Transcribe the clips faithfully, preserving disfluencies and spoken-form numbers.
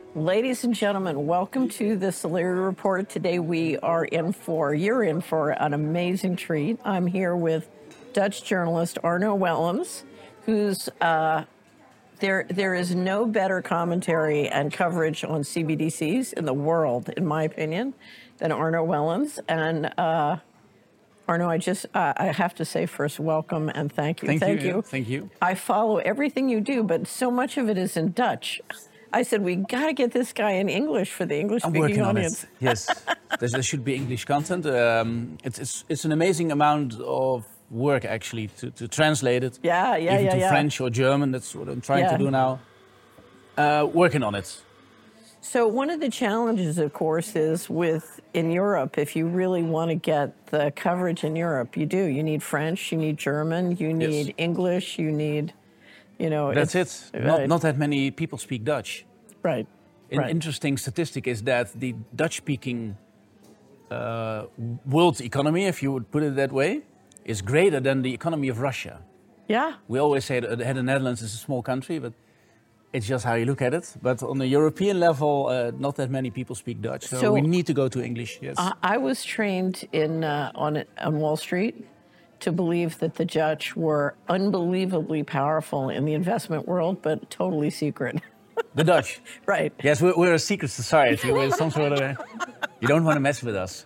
Ladies and gentlemen, welcome to the Solari Report. Today we are in for, you're in for an amazing treat. I'm here with Dutch journalist Arno Willems, who's, uh, there, there is no better commentary and coverage on C B D Cs in the world, in my opinion, than Arno Willems. And uh, Arno, I just, uh, I have to say first, welcome and thank you. Thank, thank you. you. Yeah, thank you. I follow everything you do, but so much of it is in Dutch. I said, we got to get this guy in English for the English-speaking audience. On it. Yes, there should be English content. Um, it's, it's, it's an amazing amount of work, actually, to, to translate it. Yeah, yeah, even yeah, to yeah. French or German. That's what I'm trying yeah. to do now. Uh, working on it. So one of the challenges, of course, is with in Europe, if you really want to get the coverage in Europe, you do. You need French, you need German, you need yes. English, you need... You know, That's it. Right. Not, not that many people speak Dutch. Right. An right. interesting statistic is that the Dutch-speaking uh, world economy, if you would put it that way, is greater than the economy of Russia. Yeah. We always say that the Netherlands is a small country, but it's just how you look at it. But on the European level, uh, not that many people speak Dutch, so, so we need to go to English. Yes. I, I was trained in uh, on on Wall Street to believe that the Dutch were unbelievably powerful in the investment world, but totally secret. The Dutch? Right. Yes, we're, we're a secret society with some sort of... A, you don't want to mess with us.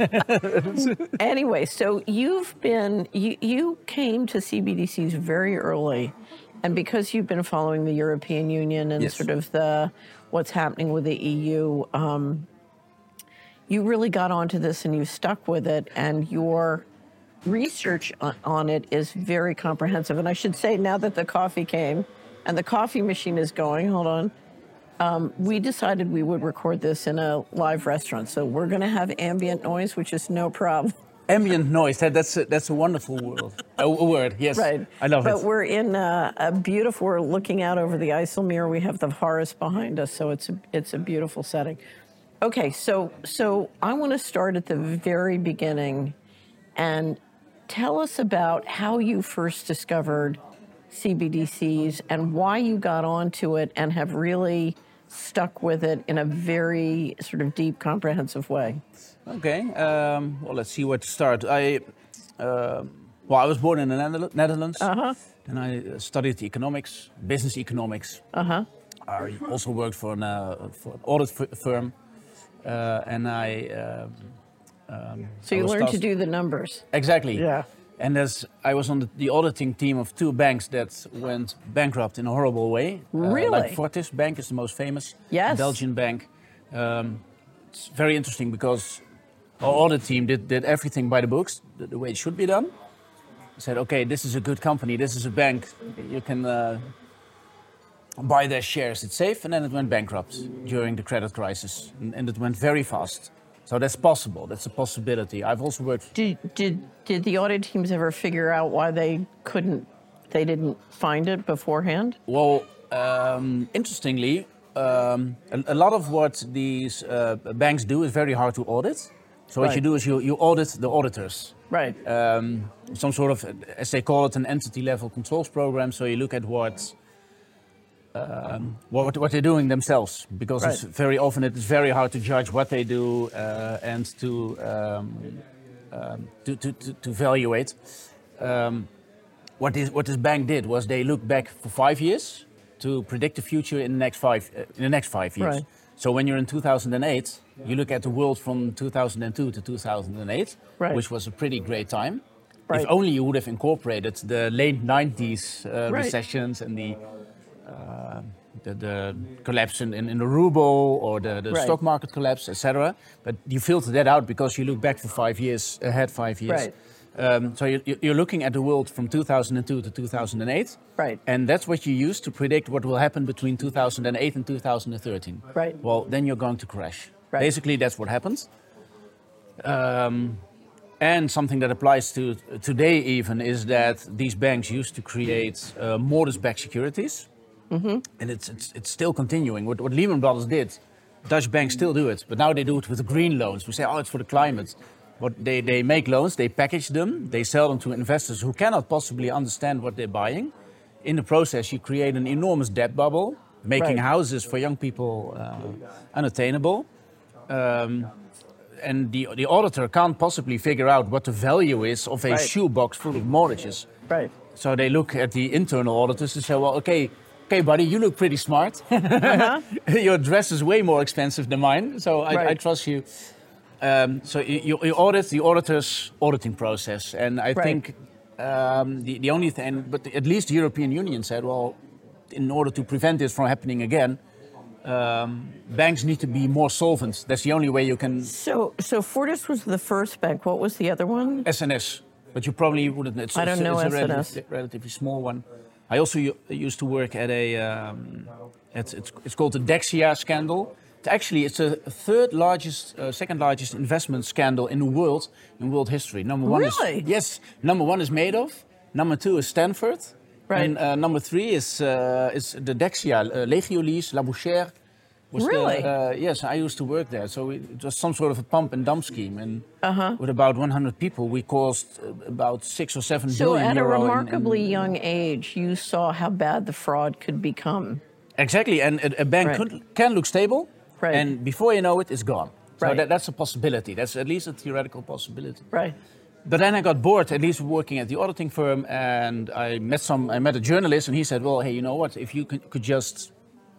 Anyway, so you've been... You, you came to C B D Cs very early, and because you've been following the European Union and yes. sort of the what's happening with the E U, um, you really got onto this and you stuck with it, and your... research on it is very comprehensive. And I should say, now that the coffee came and the coffee machine is going, hold on, um, we decided we would record this in a live restaurant. So we're going to have ambient noise, which is no problem. Ambient noise, that, that's, a, that's a wonderful word. A, a word, yes. Right. I love but it. But we're in a, a beautiful, we're looking out over the IJsselmeer. We have the forest behind us, so it's a, it's a beautiful setting. Okay, so, so I want to start at the very beginning and tell us about how you first discovered C B D Cs and why you got onto it and have really stuck with it in a very sort of deep, comprehensive way. Okay, um, well, let's see where to start. I, uh, well, I was born in the Netherlands, uh-huh. and I studied economics, business economics. Uh-huh. I also worked for an, uh, for an audit firm, uh, and I... Um, Um, so you learned to do the numbers. Exactly. Yeah. And as I was on the, the auditing team of two banks that went bankrupt in a horrible way. Really? Uh, like Fortis Bank is the most famous. Yes. Belgian bank. Um, it's very interesting because our audit team did, did everything by the books, the, the way it should be done. Said, okay, this is a good company, this is a bank, you can uh, buy their shares, it's safe. And then it went bankrupt during the credit crisis, and, and it went very fast. So that's possible. That's a possibility. I've also worked. Did did did the audit teams ever figure out why they couldn't? They didn't find it beforehand. Well, um, interestingly, um, a, a lot of what these uh, banks do is very hard to audit. So what right. you do is you, you audit the auditors. Right. Um, some sort of, as they call it, an entity-level controls program. So you look at what. Um, what, what they're doing themselves, because right. it's very often it is very hard to judge what they do uh, and to, um, um, to, to, to, to evaluate. Um, what, this, what this bank did was they looked back for five years to predict the future in the next five, uh, in the next five years. Right. So when you're in two thousand eight, you look at the world from two thousand two to two thousand eight, right. which was a pretty great time. Right. If only you would have incorporated the late nineties uh, right. recessions and the Uh, the, the collapse in, in, in the ruble or the, the right. stock market collapse, et cetera. But you filter that out because you look back for five years, ahead five years. Right. Um, so you, you're looking at the world from two thousand two to two thousand eight. Right. And that's what you use to predict what will happen between two thousand eight and two thousand thirteen. Right. Well, then you're going to crash. Right. Basically, that's what happens. Um, and something that applies to today even is that these banks used to create uh, mortgage-backed securities. Mm-hmm. And it's, it's it's still continuing. What, what Lehman Brothers did, Dutch banks still do it, but now they do it with green loans. We say, oh, it's for the climate. But they, they make loans, they package them, they sell them to investors who cannot possibly understand what they're buying. In the process, you create an enormous debt bubble, making Right. houses for young people uh, unattainable. Um, and the, the auditor can't possibly figure out what the value is of a Right. shoebox full of mortgages. Right. So they look at the internal auditors and say, well, okay, okay, buddy, you look pretty smart. Uh-huh. Your dress is way more expensive than mine, so I, Right. I trust you. Um, so you, you audit the auditor's auditing process. And I Right. think um, the, the only thing, but at least the European Union said, well, in order to prevent this from happening again, um, banks need to be more solvent. That's the only way you can. So, so Fortis was the first bank. What was the other one? S N S, but you probably wouldn't. It's, I don't it's, know it's a S N S. relatively, relatively small one. I also u- used to work at a. Um, it's, it's it's called the Dexia scandal. It's actually, it's a third largest, uh, second largest investment scandal in the world, in world history. Number one Really? is yes. Number one is Madoff. Number two is Stanford. Right. And uh, number three is uh, is the Dexia, uh, Legiolis, Labouchere. Was the- Really? uh, yes, I used to work there. So it it was some sort of a pump and dump scheme, and Uh-huh. with about one hundred people, we caused uh, about six or seven So billion at a euro. in- in- remarkably young age, you saw how bad the fraud could become. Exactly, and a, a bank Right. could, can look stable, Right. and before you know it, it's gone. So Right. that, that's a possibility. That's at least a theoretical possibility. Right. But then I got bored, at least working at the auditing firm, and I met some. I met a journalist, and he said, "Well, hey, you know what? If you could, could just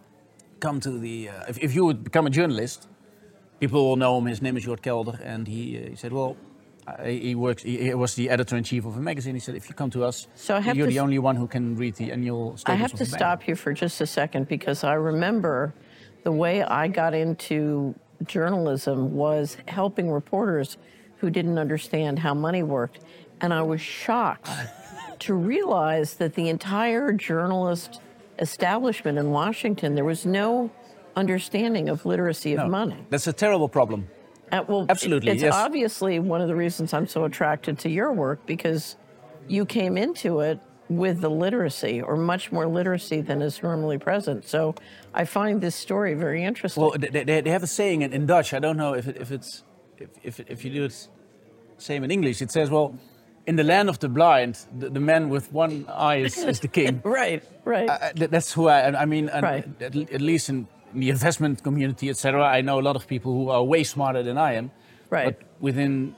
come to the, uh, if, if you would become a journalist, people will know him. His name is Jort Kelder, and he, uh, he said, well, I, he works. He, he was the editor in chief of a magazine. He said, if you come to us, So I have you're to the s- only one who can read the annual I statements have of to the bank." stop you for just a second because I remember the way I got into journalism was helping reporters who didn't understand how money worked. And I was shocked to realize that the entire journalist establishment in Washington, there was no understanding of literacy of No, money. That's a terrible problem. Uh, well, Absolutely, It's yes. obviously one of the reasons I'm so attracted to your work because you came into it with the literacy or much more literacy than is normally present. So I find this story very interesting. Well, they, they, they have a saying in, in Dutch. I don't know if, it, if it's if, if, if you do it same in English. It says, well, in the land of the blind, the, the man with one eye is, is the king. right, right. Uh, that- that's who I. I mean, and Right. at, at least in the investment community, et cetera. I know a lot of people who are way smarter than I am. Right. But within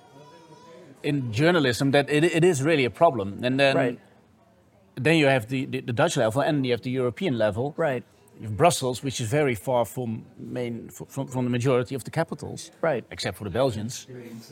in journalism, that it, it is really a problem. And then Right. then you have the, the, the Dutch level, and you have the European level. right, You have Brussels, which is very far from main from, from the majority of the capitals, right. except for the Belgians.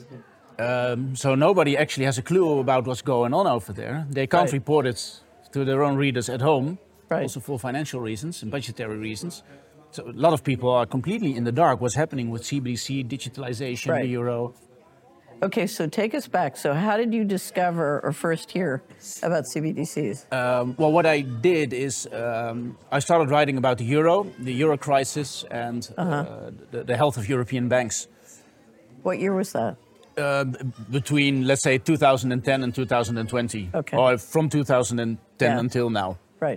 Um, so nobody actually has a clue about what's going on over there. They can't Right. report it to their own readers at home, Right. also for financial reasons and budgetary reasons. So a lot of people are completely in the dark. What's happening with C B D C, digitalization, Right. the euro? Okay, so take us back. So how did you discover or first hear about C B D Cs? Um, well, what I did is um, I started writing about the euro, the euro crisis, and uh Uh-huh. the, the health of European banks. What year was that? Uh, b- between, let's say, two thousand ten and two thousand twenty, Okay. or from two thousand ten Yeah. until now. Right.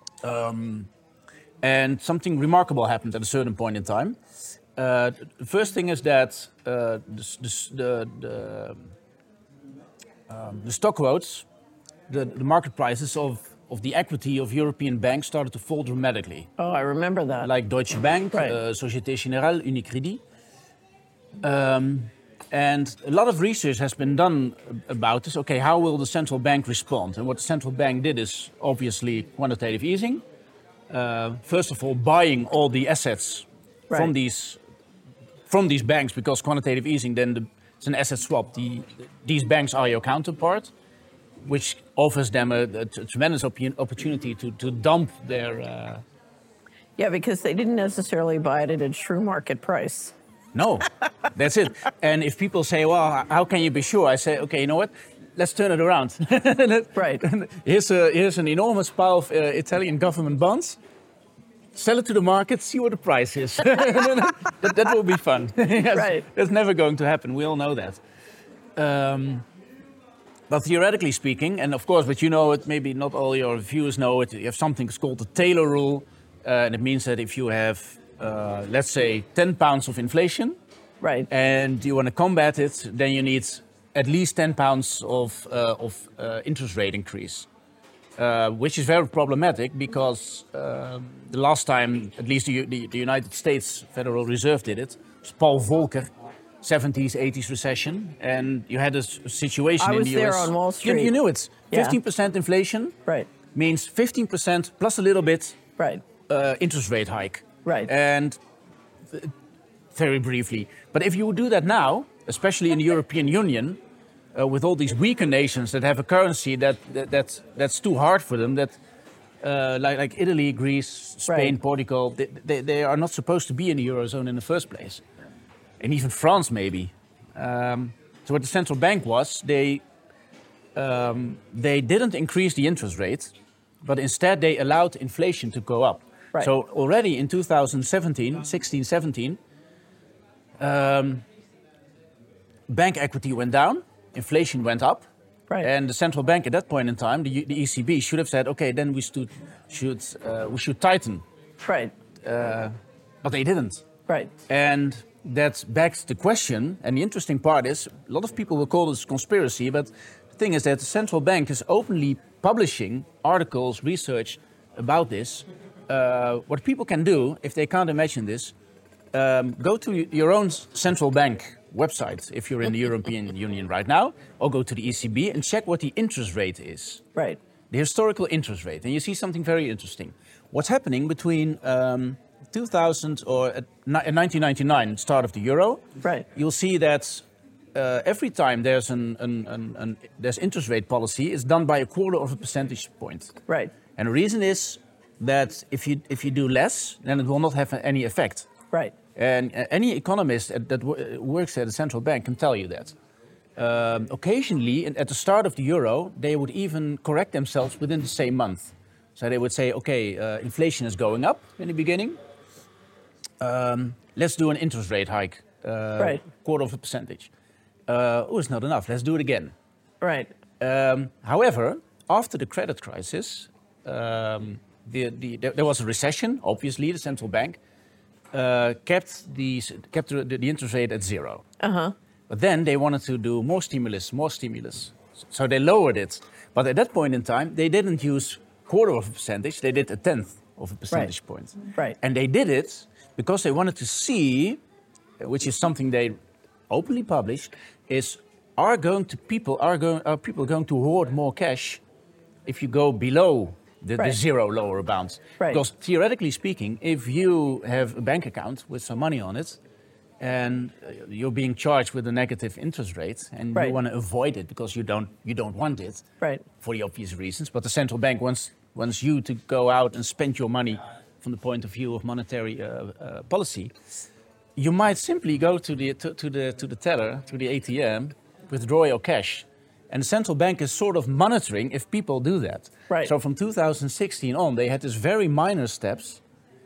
And something remarkable happened at a certain point in time. Uh, the first thing is that uh, the, s- the, s- the, the, um, the stock quotes, the, the market prices of, of the equity of European banks started to fall dramatically. Oh, I remember that. Like Deutsche Bank, Right. uh, Société Générale, Unicredit. Um, and a lot of research has been done about this. Okay, how will the central bank respond? And what the central bank did is obviously quantitative easing. Uh, first of all, buying all the assets Right. from these from these banks, because quantitative easing, then the, it's an asset swap. The, these banks are your counterpart, which offers them a, a t- tremendous oppo- opportunity to, to dump their. Uh, Yeah, because they didn't necessarily buy it at a true market price. No, that's it. And if people say, well, how can you be sure? I say, okay, you know what? Let's turn it around. Right. Here's, a, here's an enormous pile of uh, Italian government bonds. Sell it to the market, see what the price is. that, that will be fun. Yes, Right. That's never going to happen. We all know that. Um, but theoretically speaking, and of course, but you know it, maybe not all your viewers know it, you have something called the Taylor rule. Uh, and it means that if you have, uh, let's say, ten pounds of inflation, Right. and you want to combat it, then you need at least ten pounds of, uh, of uh, interest rate increase. uh, which is very problematic because um, the last time, at least the, the, the United States Federal Reserve did it, was Paul Volcker, seventies, eighties recession, and you had a s- situation I in was the U S. there on Wall You, Street. you knew it. Yeah. fifteen percent inflation Right. means fifteen percent plus a little bit Right. uh, interest rate hike. Right. And uh, very briefly, but if you would do that now, especially in the European Union, uh, with all these weaker nations that have a currency that, that that's that's too hard for them, that uh, like like Italy, Greece, Spain, Right. Portugal, they, they they are not supposed to be in the eurozone in the first place, and even France maybe. Um, so what the central bank was, they um, they didn't increase the interest rate, but instead they allowed inflation to go up. Right. So already in two thousand seventeen, sixteen, seventeen, um, bank equity went down, inflation went up, Right. and the central bank at that point in time, the, the E C B, should have said, okay, then we should should uh, we should tighten, Right. uh, but they didn't. Right. And that begs the question, and the interesting part is, a lot of people will call this conspiracy, but the thing is that the central bank is openly publishing articles, research about this. Uh, what people can do, if they can't imagine this, um, go to your own central bank website, if you're in the European Union right now, or go to the E C B and check what the interest rate is. Right. The historical interest rate, and you see something very interesting. What's happening between um, two thousand or uh, ni- nineteen ninety-nine, start of the euro? Right. You'll see that uh, every time there's an, an, an, an there's interest rate policy, it's done by a quarter of a percentage point. Right. And the reason is that if you if you do less, then it will not have any effect. Right. And uh, any economist at, that w- works at a central bank can tell you that. Um, occasionally, in- at the start of the euro, they would even correct themselves within the same month. So they would say, okay, uh, inflation is going up in the beginning. Um, let's do an interest rate hike, uh, Right. quarter of a percentage. Uh, oh, it's not enough. Let's do it again. Right. Um, however, after the credit crisis, um, the, the, there there was a recession. Obviously, the central bank uh, kept the kept the, the interest rate at zero. Uh-huh. But then they wanted to do more stimulus, more stimulus. So they lowered it. But at that point in time, they didn't use quarter of a percentage. They did a tenth of a percentage Right. point. Right. And they did it because they wanted to see, which is something they openly published, is are going to people are going are people going to hoard more cash if you go below the, the Right. zero lower bound? Right. Because theoretically speaking, if you have a bank account with some money on it, and uh, you're being charged with a negative interest rate, and Right. you want to avoid it because you don't you don't want it, Right. for the obvious reasons. But the central bank wants wants you to go out and spend your money from the point of view of monetary uh, uh, policy. You might simply go to the to, to the to the teller, to the A T M, withdraw your cash, and the central bank is sort of monitoring if people do that. Right. So from two thousand sixteen on, they had this very minor steps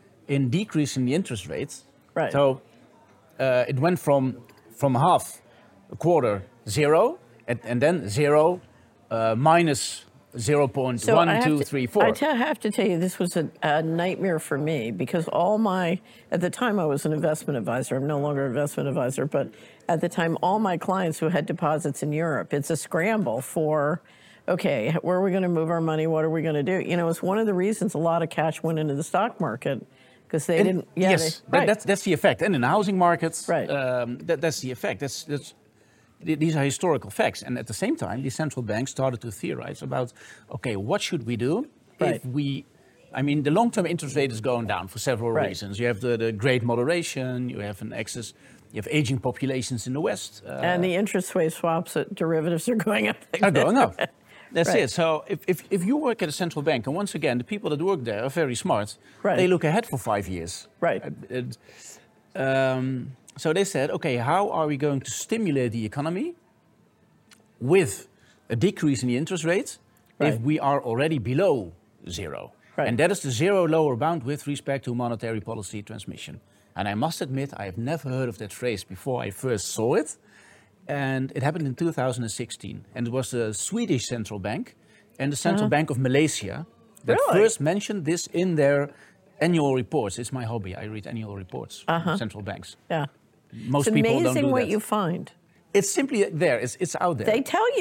in decreasing the interest rates. Right. So uh, it went from from half, a quarter, zero, and, and then zero, uh, minus zero point So one, I have two, to- three, four. I te- have to tell you, this was a, a nightmare for me because all my, at the time I was an investment advisor. I'm no longer an investment advisor, but at the time, all my clients who had deposits in Europe, it's a scramble for, okay, where are we going to move our money? What are we going to do? You know, it's one of the reasons a lot of cash went into the stock market because they And didn't. Yeah, yes, they, that, right. that's, that's the effect. And in the housing markets, Right. um, that, that's the effect. That's, that's, th- these are historical facts. And at the same time, the central bank started to theorize about, okay, what should we do Right. if we, I mean, the long-term interest rate is going down for several Right. reasons. You have the, the great moderation, you have an excess, you have aging populations in the West. Uh, and the interest rate swaps, uh, derivatives are going up. are going up. That's Right. it. So if, if, if you work at a central bank, and once again, the people that work there are very smart, Right. they look ahead for five years. Right. Uh, uh, um, so they said, okay, how are we going to stimulate the economy with a decrease in the interest rates if Right. we are already below zero? Right. And that is the zero lower bound with respect to monetary policy transmission. And I must admit, I have never heard of that phrase before I first saw it. And it happened in two thousand sixteen. And it was the Swedish central bank and the Central Bank of Malaysia that Really? first mentioned this in their annual reports. It's my hobby. I read annual reports from central banks. Yeah. Most It's people don't amazing do what that. you find. It's simply there. It's, it's out there. They tell you.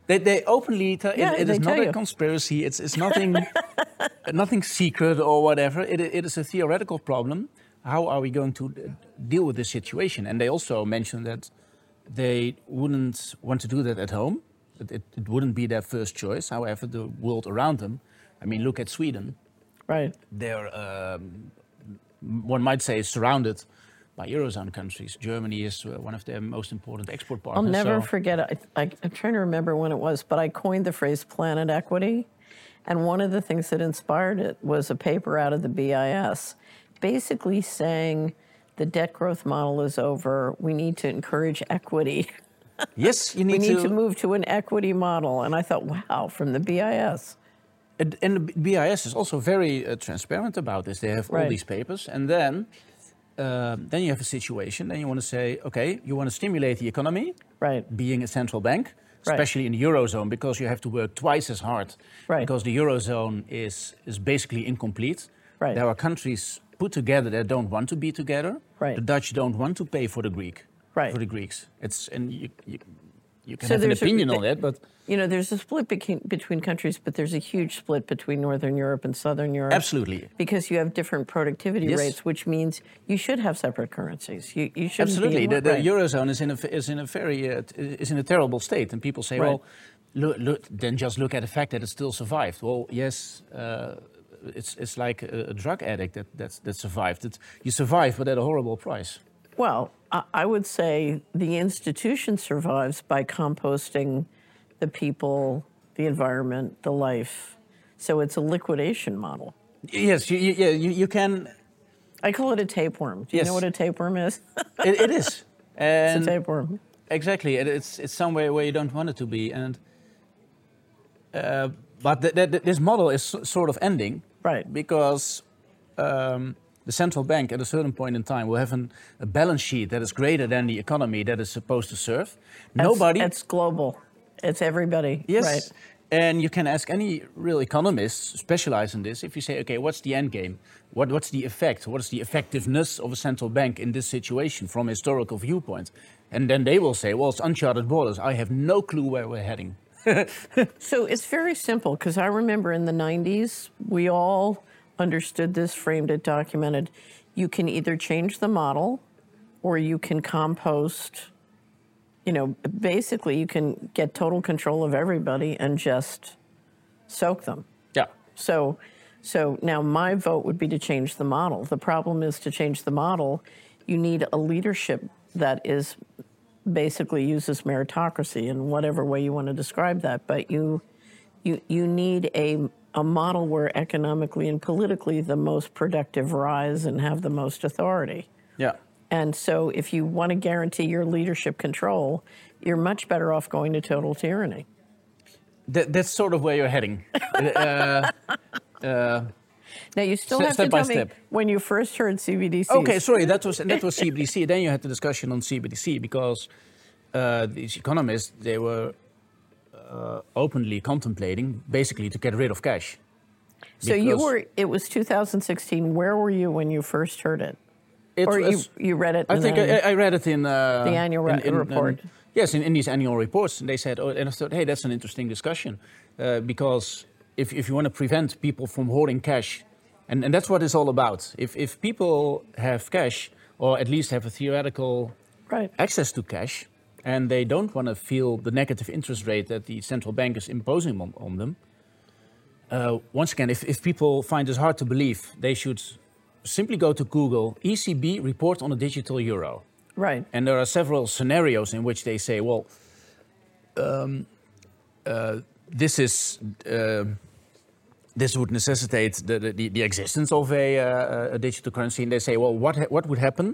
They, they openly tell Yeah, it, it they is not tell a you. conspiracy. It's it's nothing nothing secret or whatever. It, it is a theoretical problem. How are we going to deal with this situation? And they also mentioned that they wouldn't want to do that at home. It, it, it wouldn't be their first choice. However, the world around them, I mean, look at Sweden. Right. They're, um, one might say, surrounded by Eurozone countries. Germany is uh, one of their most important export partners. I'll never so- forget, I, I, I'm trying to remember when it was, but I coined the phrase planet equity. And one of the things that inspired it was a paper out of the B I S, basically saying the debt growth model is over. We need to encourage equity. Yes, you We need, need to, to move to an equity model. And I thought, wow, from the B I S. And, and the B I S is also very uh, transparent about this. They have all Right. these papers, and then, um, then you have a situation. Then you want to say, okay, you want to stimulate the economy, Right. being a central bank, Right. especially in the eurozone, because you have to work twice as hard. Right. Because the eurozone is is basically incomplete. Right. There are countries put together that don't want to be together. Right. The Dutch don't want to pay for the Greek. Right. For the Greeks, it's and you you, you can So have an there's a- opinion on that, but. You know, there's a split between, between countries, but there's a huge split between Northern Europe and Southern Europe. Absolutely. Because you have different productivity Yes. rates, which means you should have separate currencies. You, you shouldn't Absolutely, be the, in, the right. eurozone is in a is in a very uh, t- is in a terrible state, and people say, Right. well, look, look, then just look at the fact that it still survived. Well, yes, uh, it's it's like a, a drug addict that that's, that survived. It, you survive, but at a horrible price. Well, I, I would say the institution survives by composting the people, the environment, the life. So it's a liquidation model. Yes, you, you, yeah, you, you can. I call it a tapeworm. Do you Yes. know what a tapeworm is? It, it is, and It's a tapeworm. exactly, it, it's it's somewhere where you don't want it to be, and uh, but th- th- this model is so- sort of ending. Right. Because um, the central bank at a certain point in time will have an, a balance sheet that is greater than the economy that is supposed to serve. Nobody. It's, it's global. It's everybody. yes. Right. And you can ask any real economist specialized in this if you say, okay, what's the end game? What, what's the effect? What is the effectiveness of a central bank in this situation from a historical viewpoint? And then they will say, well, it's uncharted waters. I have no clue where we're heading. So it's very simple because I remember in the nineties, we all understood this, framed it, documented. You can either change the model or you can compost. You know, basically, you can get total control of everybody and just soak them. Yeah. So, so now my vote would be to change the model. The problem is to change the model, you need a leadership that is basically uses meritocracy in whatever way you want to describe that. But you, you, you need a a model where economically and politically the most productive rise and have the most authority. Yeah. And so if you want to guarantee your leadership control, you're much better off going to total tyranny. That, that's sort of where you're heading. uh, uh, Now, you still Step- have step to by tell me step. when you first heard C B D C. Okay, sorry, that was that was C B D C. Then you had the discussion on C B D C because uh, these economists they were uh, openly contemplating basically to get rid of cash. So you because were, it was two thousand sixteen. Where were you when you first heard it? it Or you, was- you read it? I and think then- I, I read it in uh, The annual in- re- in- report. in- yes, in, in these annual reports, and they said, oh, and I thought, hey, that's an interesting discussion uh, because if if you want to prevent people from hoarding cash. And, and that's what it's all about. If, if people have cash, or at least have a theoretical Right. access to cash, and they don't want to feel the negative interest rate that the central bank is imposing on, on them, uh, once again, if, if people find this hard to believe, they should simply go to Google, E C B report on a digital euro. Right. And there are several scenarios in which they say, well, um, uh, this is... Uh, This would necessitate the, the, the existence of a, uh, a digital currency. And they say, well, what, ha- what would happen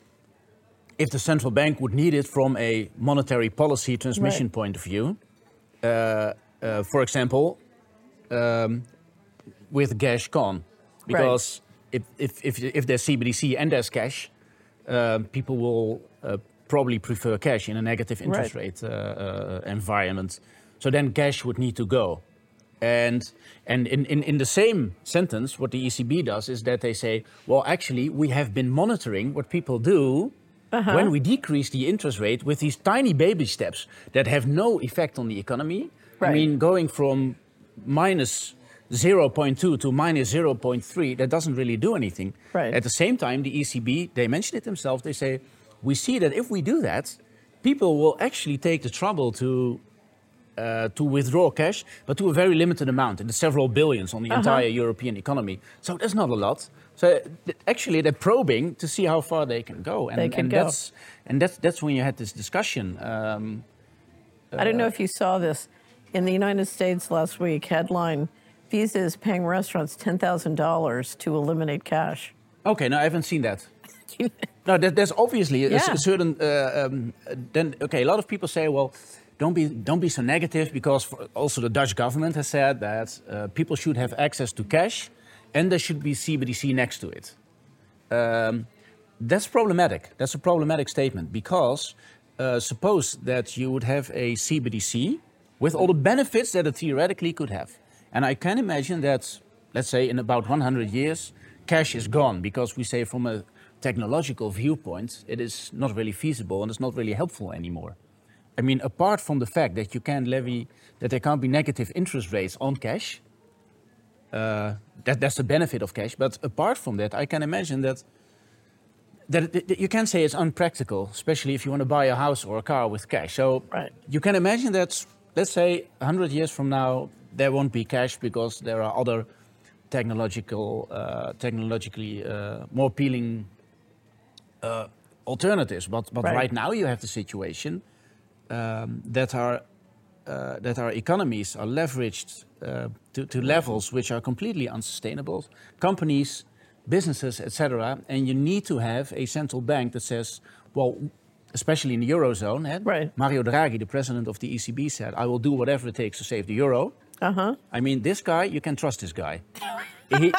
if the central bank would need it from a monetary policy transmission Right. point of view? Uh, uh, for example, um, with cash gone. Because if, if, if, if there's C B D C and there's cash, uh, people will uh, probably prefer cash in a negative interest Right. rate uh, uh, environment. So then cash would need to go. And and in, in, in the same sentence, what the E C B does is that they say, well, actually, we have been monitoring what people do Uh-huh. when we decrease the interest rate with these tiny baby steps that have no effect on the economy, Right. I mean, going from minus zero point two to minus zero point three, that doesn't really do anything. Right. At the same time, the E C B, they mention it themselves, they say, we see that if we do that, people will actually take the trouble to uh, to withdraw cash, but to a very limited amount, in the several billions on the Uh-huh. entire European economy. So that's not a lot. So th- actually, they're probing to see how far they can go, and, They can and go. that's and that's that's when you had this discussion. Um, I don't know if you saw this. In the United States last week, headline, Visa is paying restaurants ten thousand dollars to eliminate cash. okay, no, I haven't seen that. No, that, there's obviously a, Yeah. a certain. Uh, um, then okay, a lot of people say, well, don't be don't be so negative, because for, also the Dutch government has said that uh, people should have access to cash, and there should be C B D C next to it. Um, that's problematic. That's a problematic statement, because uh, suppose that you would have a C B D C with all the benefits that it theoretically could have, and I can imagine that, let's say, in about one hundred years, cash is gone, because we say from a technological viewpoint, it is not really feasible and it's not really helpful anymore. I mean, apart from the fact that you can't levy, that there can't be negative interest rates on cash, uh, that, that's the benefit of cash. But apart from that, I can imagine that, that, it, that you can say it's unpractical, especially if you want to buy a house or a car with cash. So Right. you can imagine that, let's say, one hundred years from now, there won't be cash because there are other technological, uh, technologically uh, more appealing uh, alternatives. But, but Right. right now you have the situation um, that our uh, that our economies are leveraged uh, to, to levels which are completely unsustainable. Companies, businesses, et cetera, and you need to have a central bank that says, well, especially in the eurozone, eh? Right. Mario Draghi, the president of the E C B, said, "I will do whatever it takes to save the euro." Uh-huh. I mean, this guy, you can trust this guy. He,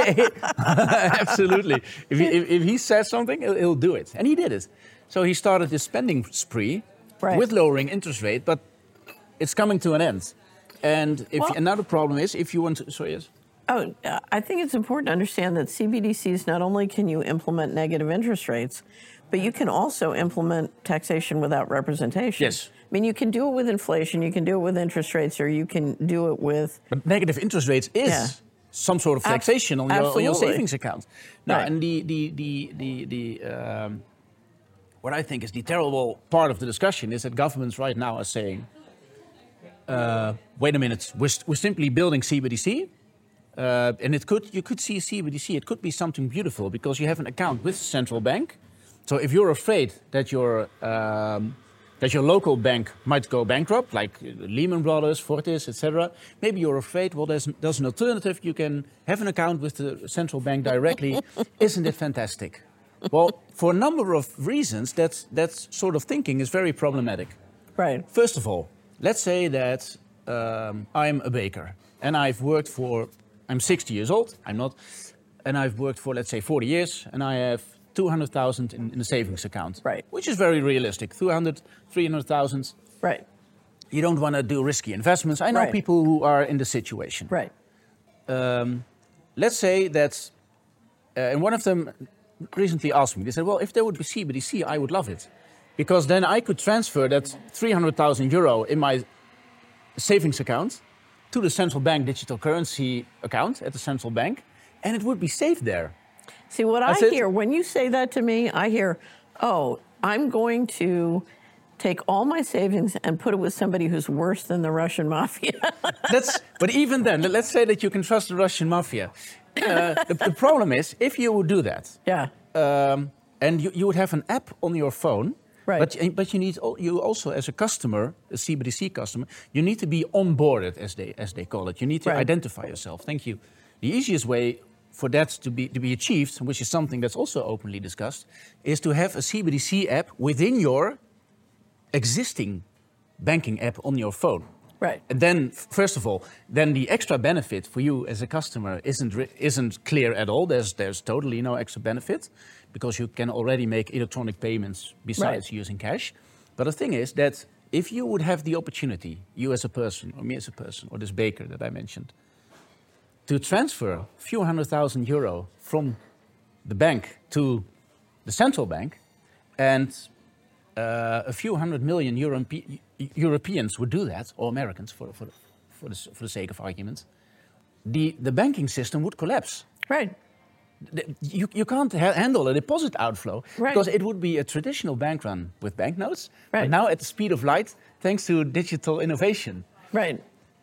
absolutely. If he, if, if he says something, he'll, he'll do it. And he did it. So he started his spending spree Right. with lowering interest rate, but it's coming to an end. And if Well- another problem is, if you want to, sorry, yes? Oh, uh, I think it's important to understand that C B D Cs, not only can you implement negative interest rates, but you can also implement taxation without representation. Yes. I mean, you can do it with inflation, you can do it with interest rates, or you can do it with... But negative interest rates is Yeah. some sort of Ab- taxation on your, on your absolutely. savings account. Now, Right. and the, the, the, the, the um, what I think is the terrible part of the discussion is that governments right now are saying, uh, wait a minute, we're, we're simply building C B D C. Uh, and it could, you could see C B D C, it could be something beautiful because you have an account with the central bank. So if you're afraid that your, um, that your local bank might go bankrupt, like Lehman Brothers, Fortis, et cetera, maybe you're afraid, well, there's, there's an alternative. You can have an account with the central bank directly. Isn't it fantastic? Well, for a number of reasons, that's, that sort of thinking is very problematic. Right. First of all, let's say that um, I'm a baker and I've worked for, I'm sixty years old, I'm not, and I've worked for, let's say, forty years, and I have two hundred thousand in, in a savings account. Right. Which is very realistic, two hundred, three hundred thousand. Right. You don't want to do risky investments. I know Right. people who are in the situation. Right. Um, let's say that, uh, and one of them recently asked me, they said, well, if there would be C B D C, I would love it. Because then I could transfer that three hundred thousand euro in my savings account to the central bank digital currency account at the central bank, and it would be safe there. See, what I That's it. hear, when you say that to me, I hear, oh, I'm going to take all my savings and put it with somebody who's worse than the Russian mafia. That's, but even then, let's say that you can trust the Russian mafia. Uh, the, the problem is, if you would do that, Yeah. um, and you, you would have an app on your phone, Right. but, but you need al- you also, as a customer, a C B D C customer, you need to be onboarded, as they, as they call it. You need to Right. identify yourself. Thank you. The easiest way for that to be, to be achieved, which is something that's also openly discussed, is to have a C B D C app within your existing banking app on your phone. Right. And then, f- first of all, then the extra benefit for you as a customer isn't re- isn't clear at all. There's there's totally no extra benefit because you can already make electronic payments besides Right. using cash. But the thing is that if you would have the opportunity, you as a person, or me as a person, or this baker that I mentioned, to transfer a few hundred thousand euro from the bank to the central bank, And uh, a few hundred million Europe- Europeans would do that, or Americans, for, for, for, the, for the sake of argument. The, the banking system would collapse. Right. The- You, you can't ha- handle a deposit outflow Right. because it would be a traditional bank run with banknotes, Right. but now at the speed of light, thanks to digital innovation, Right.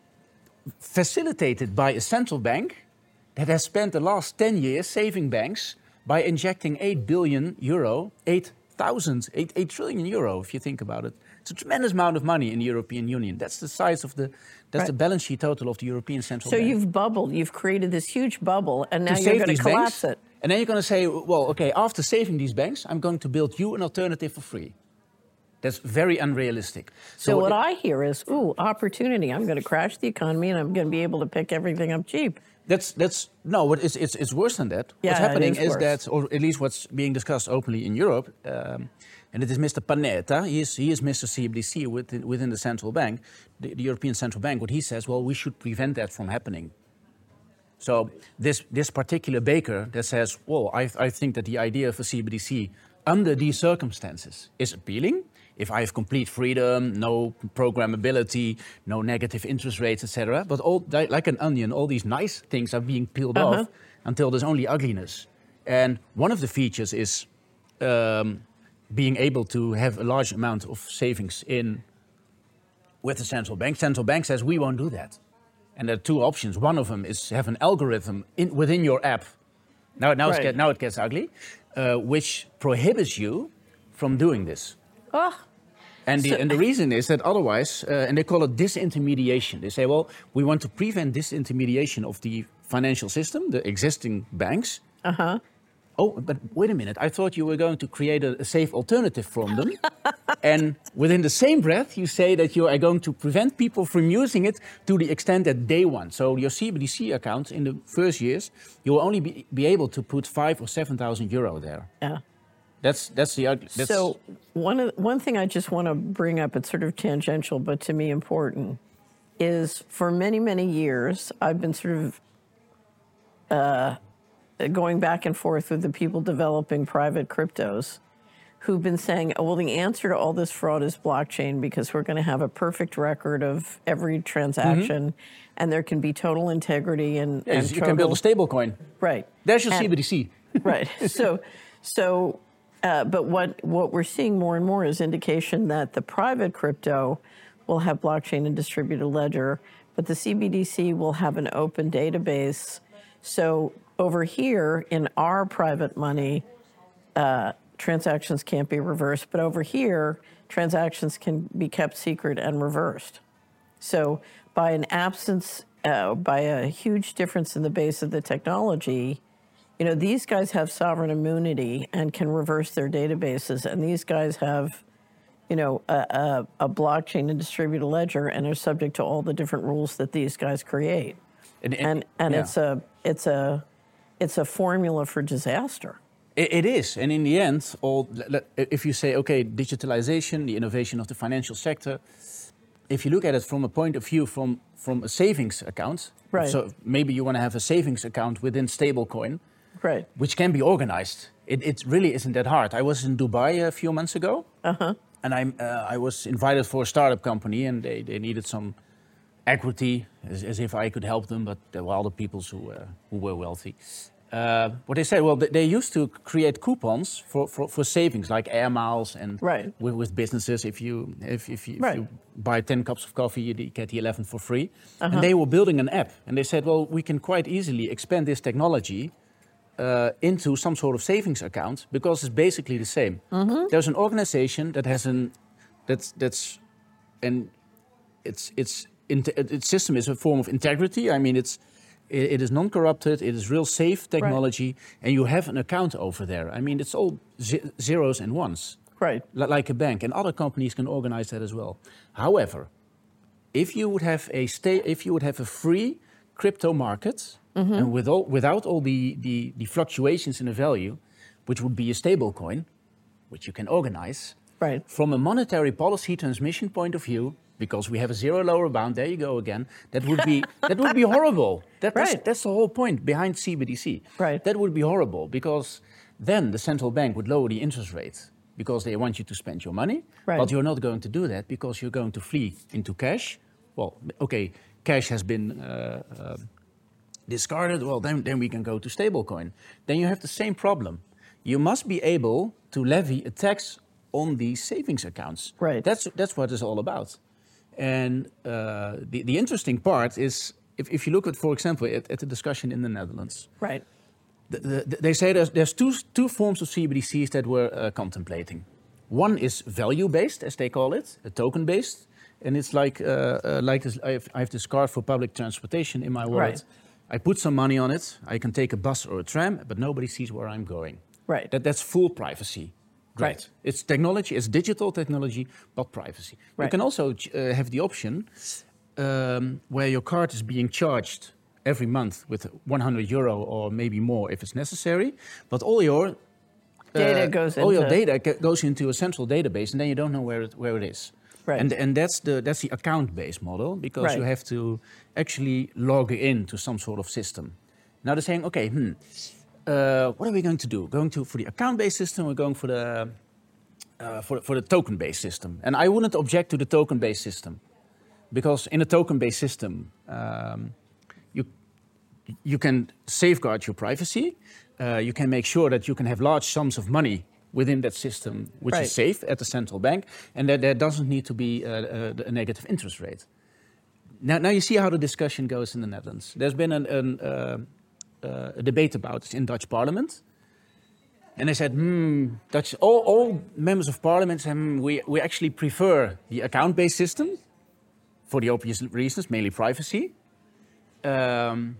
facilitated by a central bank that has spent the last ten years saving banks by injecting eight billion euro, eight thousand, eight, eight trillion euro, if you think about it. It's a tremendous amount of money in the European Union. That's the size of the, that's Right. the balance sheet total of the European Central So Bank. you've bubbled, you've created this huge bubble, and now To you're save going these to collapse banks, it. and then you're going to say, well, okay, after saving these banks, I'm going to build you an alternative for free. That's very unrealistic. So what it- I hear is, ooh, opportunity. I'm going to crash the economy, and I'm going to be able to pick everything up cheap. That's that's no, but it's it's it's worse than that. Yeah, what's it happening is is, worse. that, or at least what's being discussed openly in Europe, um, and it is Mister Panetta. He is he is Mister C B D C within, within the central bank, the, the European Central Bank. What he says, well, we should prevent that from happening. So this this particular baker that says, well, I I think that the idea of a C B D C under these circumstances is appealing. If I have complete freedom, no programmability, no negative interest rates, et cetera. But all li- like an onion, all these nice things are being peeled Uh-huh. off until there's only ugliness. And one of the features is um, being able to have a large amount of savings in with the central bank. Central bank says we won't do that. And there are two options. One of them is have an algorithm in, within your app. Now, now, it's Right. get, now it gets ugly, uh, which prohibits you from doing this. Oh, And the, So- and the reason is that otherwise, uh, and they call it disintermediation. They say, well, we want to prevent disintermediation of the financial system, the existing banks. uh-huh. Oh, but wait a minute. I thought you were going to create a, a safe alternative from them. And within the same breath, you say that you are going to prevent people from using it to the extent that they want. So your C B D C account in the first years, you will only be, be able to put five or seven thousand euro there. Yeah. That's that's the ugly. That's, So one of, one thing I just want to bring up, it's sort of tangential, but to me important, is for many, many years, I've been sort of uh, going back and forth with the people developing private cryptos who've been saying, oh, well, the answer to all this fraud is blockchain because we're going to have a perfect record of every transaction and there can be total integrity and, yeah, and you can build a total- stable coin. Right. There's your And- C B D C. Right. So, so, uh, but what what we're seeing more and more is indication that the private crypto will have blockchain and distributed ledger, but the C B D C will have an open database. So over here in our private money, uh, transactions can't be reversed, but over here, transactions can be kept secret and reversed. So by an absence, uh, by a huge difference in the base of the technology, you know, these guys have sovereign immunity and can reverse their databases, and these guys have, you know, a, a, a blockchain and distributed ledger, and are subject to all the different rules that these guys create. And, And and yeah. it's a it's a it's a formula for disaster. It, it is, and in the end, all le- le- if you say, okay, digitalization, the innovation of the financial sector, if you look at it from a point of view from from a savings account, Right. so maybe you want to have a savings account within stablecoin, Right. which can be organized. It, it really isn't that hard. I was in Dubai a few months ago, Uh-huh. and I uh, I was invited for a startup company, and they, they needed some equity, as, as if I could help them, but there were other people who, uh, who were wealthy. Uh, what they said, well, they, they used to create coupons for, for, for savings, like air miles, and Right. with, with businesses, if you if, if, you, if Right. you buy ten cups of coffee, you get the eleven for free. And they were building an app, and they said, well, we can quite easily expand this technology uh, into some sort of savings account because it's basically the same. There's an organization that has an that's that's and it's it's inte- its system is a form of integrity. I mean, it's it, it is non-corrupted. It is real safe technology, and you have an account over there. I mean, it's all ze- zeros and ones, Right. li- like a bank, and other companies can organize that as well. However, if you would have a sta- if you would have a free crypto market, and with all, without all the, the, the fluctuations in the value, which would be a stable coin, which you can organize, Right. from a monetary policy transmission point of view, because we have a zero lower bound, there you go again, that would be that would be horrible. That, that's, Right. that's the whole point behind C B D C. Right. That would be horrible, because then the central bank would lower the interest rate. because they want you to spend your money, Right. but you're not going to do that because you're going to flee into cash. Well, okay, cash has been uh, uh, discarded. Well, then, then we can go to stablecoin. Then you have the same problem. You must be able to levy a tax on these savings accounts. Right. That's that's what it's all about. And uh, the the interesting part is if, if you look at, for example, at, at the discussion in the Netherlands. Right. The, the, they say there's, there's two, two forms of C B D Cs that we're uh, contemplating. One is value-based, as they call it, a token-based, and it's like uh, uh, like this, I, have, I have this card for public transportation in my wallet. Right. I put some money on it. I can take a bus or a tram, but nobody sees where I'm going. Right. That, that's full privacy. Great. Right. It's technology, it's digital technology, but privacy. Right. You can also uh, have the option um, where your card is being charged every month with one hundred euro or maybe more if it's necessary, but all your uh, Data goes all your into- data ca- goes into a central database, and then you don't know where it, where it is. Right. And and that's the that's the account-based model because Right. you have to actually log in to some sort of system. Now they're saying, okay, hmm, uh, what are we going to do? Going to for the account-based system, we're going for the uh, for for the token-based system. And I wouldn't object to the token-based system because in a token-based system. Um, You, you can safeguard your privacy. Uh, you can make sure that you can have large sums of money within that system, which Right. is safe at the central bank, and that there doesn't need to be uh, uh, a negative interest rate. Now, now you see how the discussion goes in the Netherlands. There's been an, an, uh, uh, a debate about it in Dutch Parliament. And they said, hmm, Dutch, all, all members of Parliament said, hmm, we, we actually prefer the account-based system for the obvious reasons, mainly privacy. Um,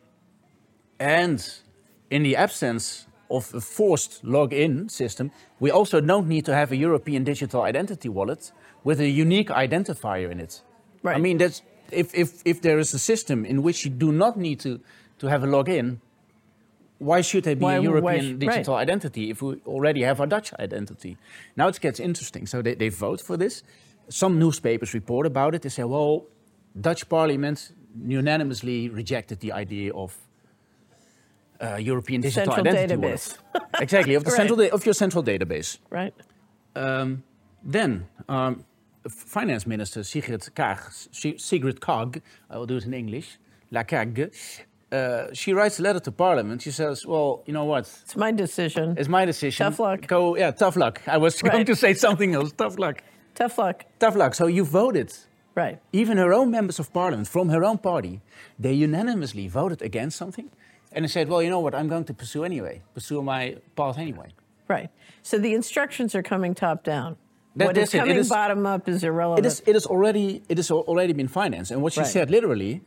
and in the absence of a forced login system, we also don't need to have a European digital identity wallet with a unique identifier in it. Right. I mean, that's, if, if, if there is a system in which you do not need to, to have a login, why should there be Why- a why European sh- digital right. identity if we already have a Dutch identity? Now it gets interesting. So they, they vote for this. Some newspapers report about it. They say, well, Dutch Parliament unanimously rejected the idea of uh, European digital Central identity database. wallet. Exactly, of the Right. central da- of your central database. Right. Um, then, um, Finance Minister Sigrid Kaag, Si- Sigrid Kaag, I will do it in English, La Kaag, uh, she writes a letter to Parliament. She says, well, you know what? It's my decision. It's my decision. Tough luck. Go, yeah, tough luck. I was going Right. to say something else. Tough luck. Tough luck. Tough luck. So you voted. Right. Even her own members of parliament from her own party, they unanimously voted against something. And they said, well, you know what, I'm going to pursue anyway, pursue my path anyway. Right. So the instructions are coming top down. That- what is that's it. It coming is- bottom up is irrelevant. It is, it is already, it has already been financed. And what she Right. said literally,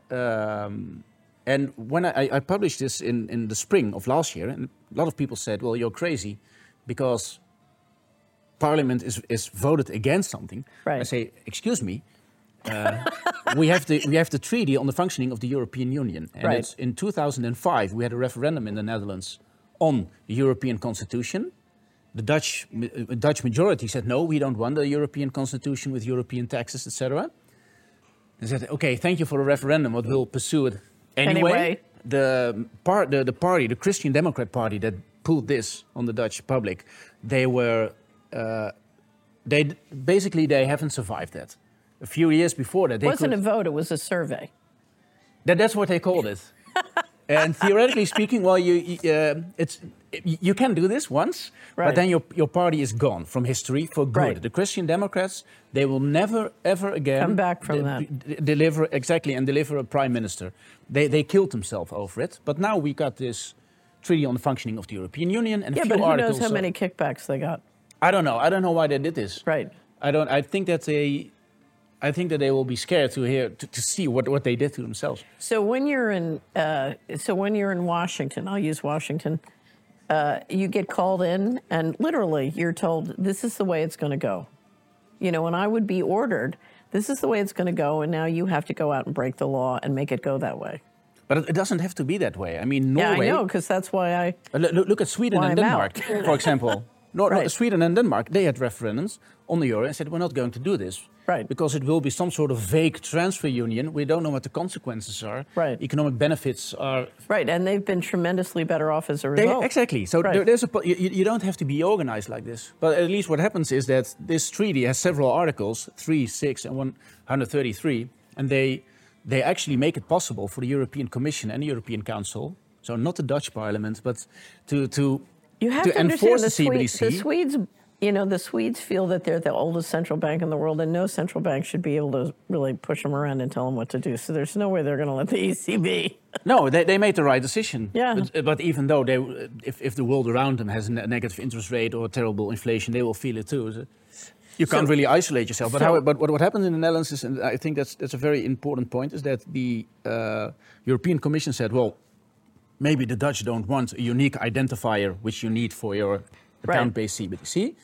um, and when I, I published this in, in the spring of last year, and a lot of people said, well, you're crazy because Parliament is, is voted against something. Right. I say, excuse me, uh, we have the we have the treaty on the functioning of the European Union, and Right. it's in two thousand five we had a referendum in the Netherlands on the European Constitution. The Dutch uh, Dutch majority said no, we don't want a European Constitution with European taxes, et cetera. And said, okay, thank you for the referendum, but we'll pursue it anyway. Anyway. The part, the, the party, the Christian Democrat Party that pulled this on the Dutch public, they were, uh, they basically they haven't survived that. A few years before that, It they wasn't could, a vote, it was a survey. that, that's what they called it. And theoretically speaking, well, you you, uh, it's you can do this once, Right. but then your your party is gone from history for good. Right. The Christian Democrats, they will never ever again Come back from that. d- deliver exactly and deliver a prime minister. They they killed themselves over it. But now we got this treaty on the functioning of the European Union and Yeah, a few but who articles. knows how of- many kickbacks they got? I don't know. I don't know why they did this. Right. I don't. I think that they. I think that they will be scared to hear to, to see what, what they did to themselves. So when you're in, uh, so when you're in Washington, I'll use Washington. Uh, you get called in, and literally you're told, "This is the way it's going to go." You know, and I would be ordered, "This is the way it's going to go," and now you have to go out and break the law and make it go that way. But it, it doesn't have to be that way. I mean, Yeah, Norway. I know, because that's why I. Uh, Look, look at Sweden Why and I'm Denmark, out. for example. No, no, Right. Sweden and Denmark, they had referendums on the euro and said, we're not going to do this. Right. Because it will be some sort of vague transfer union. We don't know what the consequences are. Right. Economic benefits are... Right, and they've been tremendously better off as a They, result. exactly. So Right. there, there's a, po- you, you don't have to be organized like this. But at least what happens is that this treaty has several articles, three, six, and one hundred thirty-three, and they they actually make it possible for the European Commission and the European Council, so not the Dutch Parliament, but to to You have to to understand enforce the, the Swe- C B D C. the Swedes, you know, the Swedes feel that they're the oldest central bank in the world, and no central bank should be able to really push them around and tell them what to do. So there's no way they're going to let the E C B. No, they, they made the right decision. Yeah. But, but even though they, if, if the world around them has a ne- negative interest rate or terrible inflation, they will feel it too. So you can't So- really isolate yourself. But, so- how, but what, what happens in the Netherlands is, and I think that's, that's a very important point, is that the uh, European Commission said, well, maybe the Dutch don't want a unique identifier which you need for your account-based C B D C.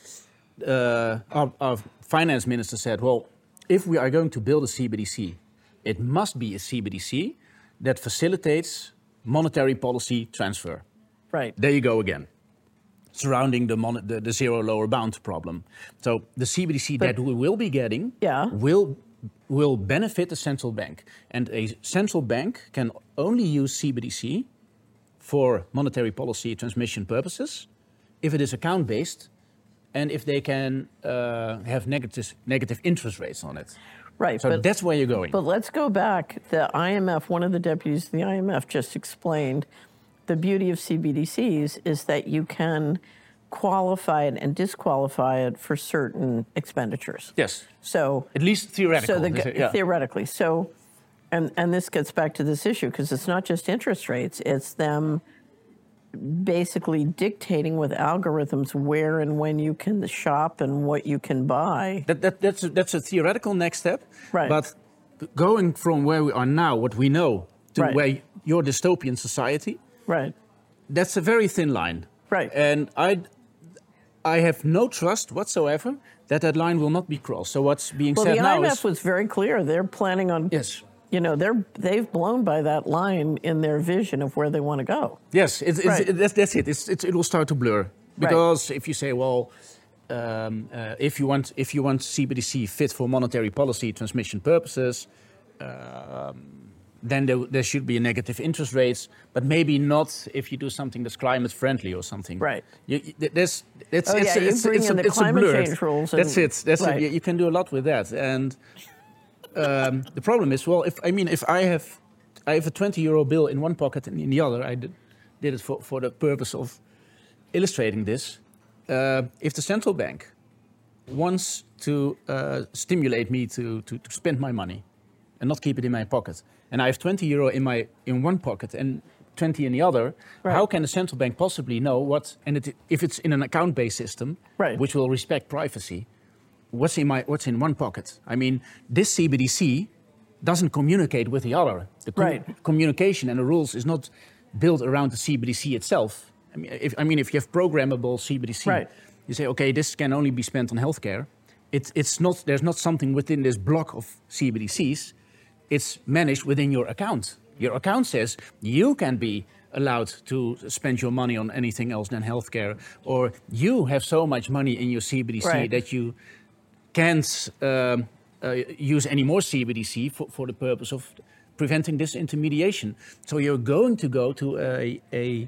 Uh, our, our finance minister said, well, if we are going to build a C B D C, it must be a C B D C that facilitates monetary policy transfer. Right. There you go again, surrounding the, mon- the, the zero lower bound problem. So the C B D C But- that we will be getting Yeah. will will benefit the central bank. And a central bank can only use C B D C for monetary policy transmission purposes if it is account-based and if they can uh, have negative, negative interest rates on it. Right. So but, that's where you're going. but let's go back. The I M F, one of the deputies of the I M F just explained the beauty of C B D Cs is that you can qualify it and disqualify it for certain expenditures. Yes, So at least theoretical. So the, Is it- yeah. theoretically, so, and and this gets back to this issue because it's not just interest rates; it's them basically dictating with algorithms where and when you can shop and what you can buy. That, that, that's, a, that's a theoretical next step. Right. But going from where we are now, what we know, to Right. where your dystopian society, Right. that's a very thin line. Right. And I, I have no trust whatsoever that that line will not be crossed. So what's being Well, said the now I M F is... was very clear; they're planning on. Yes. You know, they're they've blown by that line in their vision of where they want to go. Yes, it's, it's, Right. it, that's, that's it. It's, it's, it will start to blur. Because if you say, well, um, uh, if, you want, if you want C B D C fit for monetary policy transmission purposes, um, then there, there should be a negative interest rates, but maybe not if you do something that's climate friendly or something. Right. You, you- there's, it's, Oh, it's, yeah, you it's, bring it's, in a, the it's a climate blurred. change rules and- That's it. That's right. it. You, you can do a lot with that. And um, the problem is, well, if I mean, if I have, I have a twenty euro bill in one pocket and in the other, I did, did it for, for the purpose of illustrating this. Uh, if the central bank wants to uh, stimulate me to, to, to spend my money and not keep it in my pocket, and I have twenty euro in my in one pocket and twenty in the other, Right. how can the central bank possibly know what? And it, if it's in an account-based system, Right. which will respect privacy, what's in my what's in one pocket? I mean, this C B D C doesn't communicate with the other. The com- Right. communication and the rules is not built around the C B D C itself. I mean, if I mean, if you have programmable C B D C, Right. you say, okay, this can only be spent on healthcare. It's it's not there's not something within this block of C B D Cs. It's managed within your account. Your account says you can be allowed to spend your money on anything else than healthcare, or you have so much money in your C B D C Right. that you can't um, uh, use any more C B D C for, for the purpose of preventing disintermediation. So you're going to go to a, a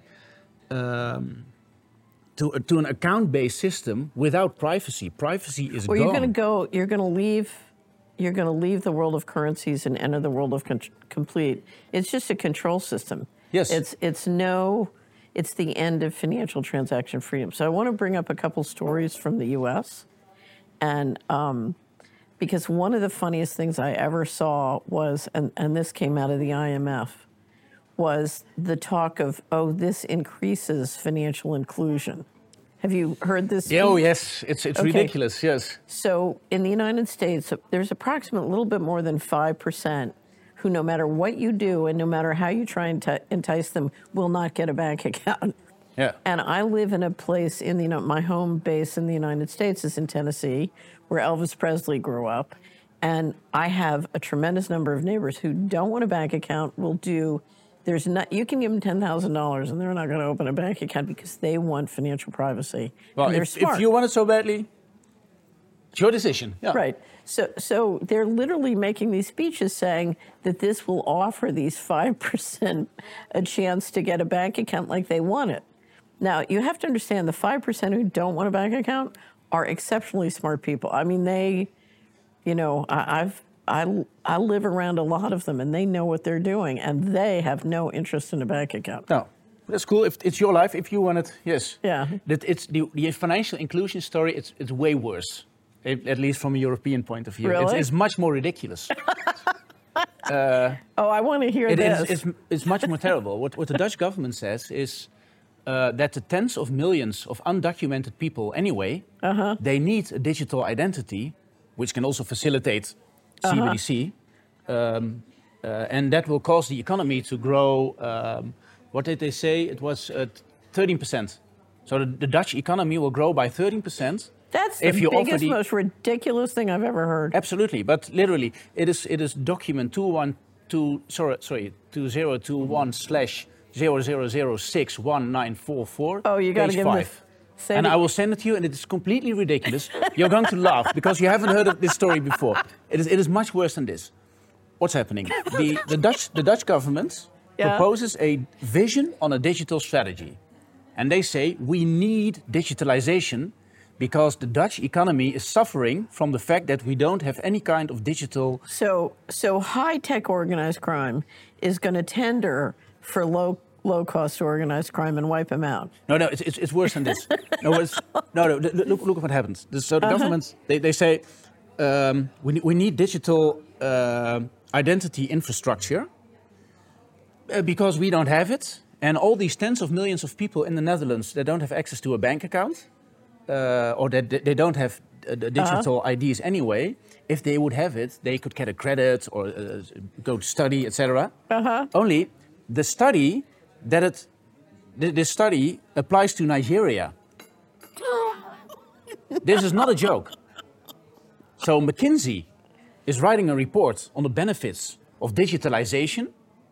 um, to, a, to an account-based system without privacy. Privacy is Well, gone. you're going to go. You're going to leave. You're going to leave the world of currencies and enter the world of con- complete. It's just a control system. Yes. It's it's no. It's the end of financial transaction freedom. So I want to bring up a couple stories from the U S and um, because one of the funniest things I ever saw was, and, and this came out of the I M F, was the talk of, oh, this increases financial inclusion. Have you heard this? Yeah, oh speech? yes, it's it's Okay. ridiculous. Yes. So in the United States, there's approximately a little bit more than five percent who, no matter what you do and no matter how you try and t- entice them, will not get a bank account. Yeah. And I live in a place in the, you know, my home base in the United States is in Tennessee, where Elvis Presley grew up. And I have a tremendous number of neighbors who don't want a bank account, will do There's not. You can give them ten thousand dollars, and they're not going to open a bank account because they want financial privacy. Well, and they're if, smart. if you want it so badly, it's your decision. Yeah. Right. So, so they're literally making these speeches saying that this will offer these five percent a chance to get a bank account like they want it. Now, you have to understand the five percent who don't want a bank account are exceptionally smart people. I mean, they, you know, I, I've, I, I live around a lot of them, and they know what they're doing, and they have no interest in a bank account. No, that's cool. If it's your life, if you want it, yes. Yeah. That it's the, the financial inclusion story. It's it's way worse, at least from a European point of view. Really? It's, it's much more ridiculous. uh, oh, I want to hear it this. Is, it's, it's much more terrible. What what the Dutch government says is uh, that the tens of millions of undocumented people, anyway, uh-huh. they need a digital identity, which can also facilitate C B D C, uh-huh. um, uh, and that will cause the economy to grow. Um, what did they say? It was uh, thirteen percent. So the, the Dutch economy will grow by thirteen percent. That's the if you biggest, offer the, most ridiculous thing I've ever heard. Absolutely, but literally, it is it is document two one two sorry sorry two zero two one slash zero zero zero six one nine four four. Oh, you got to give five. me. Say and the, I will send it to you, and it is completely ridiculous. You're going to laugh because you haven't heard of this story before. It is, it is much worse than this. What's happening? The, the, Dutch, the Dutch government yeah. proposes a vision on a digital strategy. And they say we need digitalization because the Dutch economy is suffering from the fact that we don't have any kind of digital... So, so high-tech organized crime is going to tender for low... low-cost organized crime and wipe them out. No, no, it's, it's, it's worse than this. no, it's, no, no, look, look at what happens. So the uh-huh. government, they, they say, um, we, we need digital uh, identity infrastructure uh, because we don't have it. And all these tens of millions of people in the Netherlands that don't have access to a bank account, uh, or that they don't have uh, the digital uh-huh. I Ds anyway, if they would have it, they could get a credit or uh, go to study, et cetera. Uh-huh. Only the study... that it, this study applies to Nigeria. This is not a joke. So McKinsey is writing a report on the benefits of digitalization.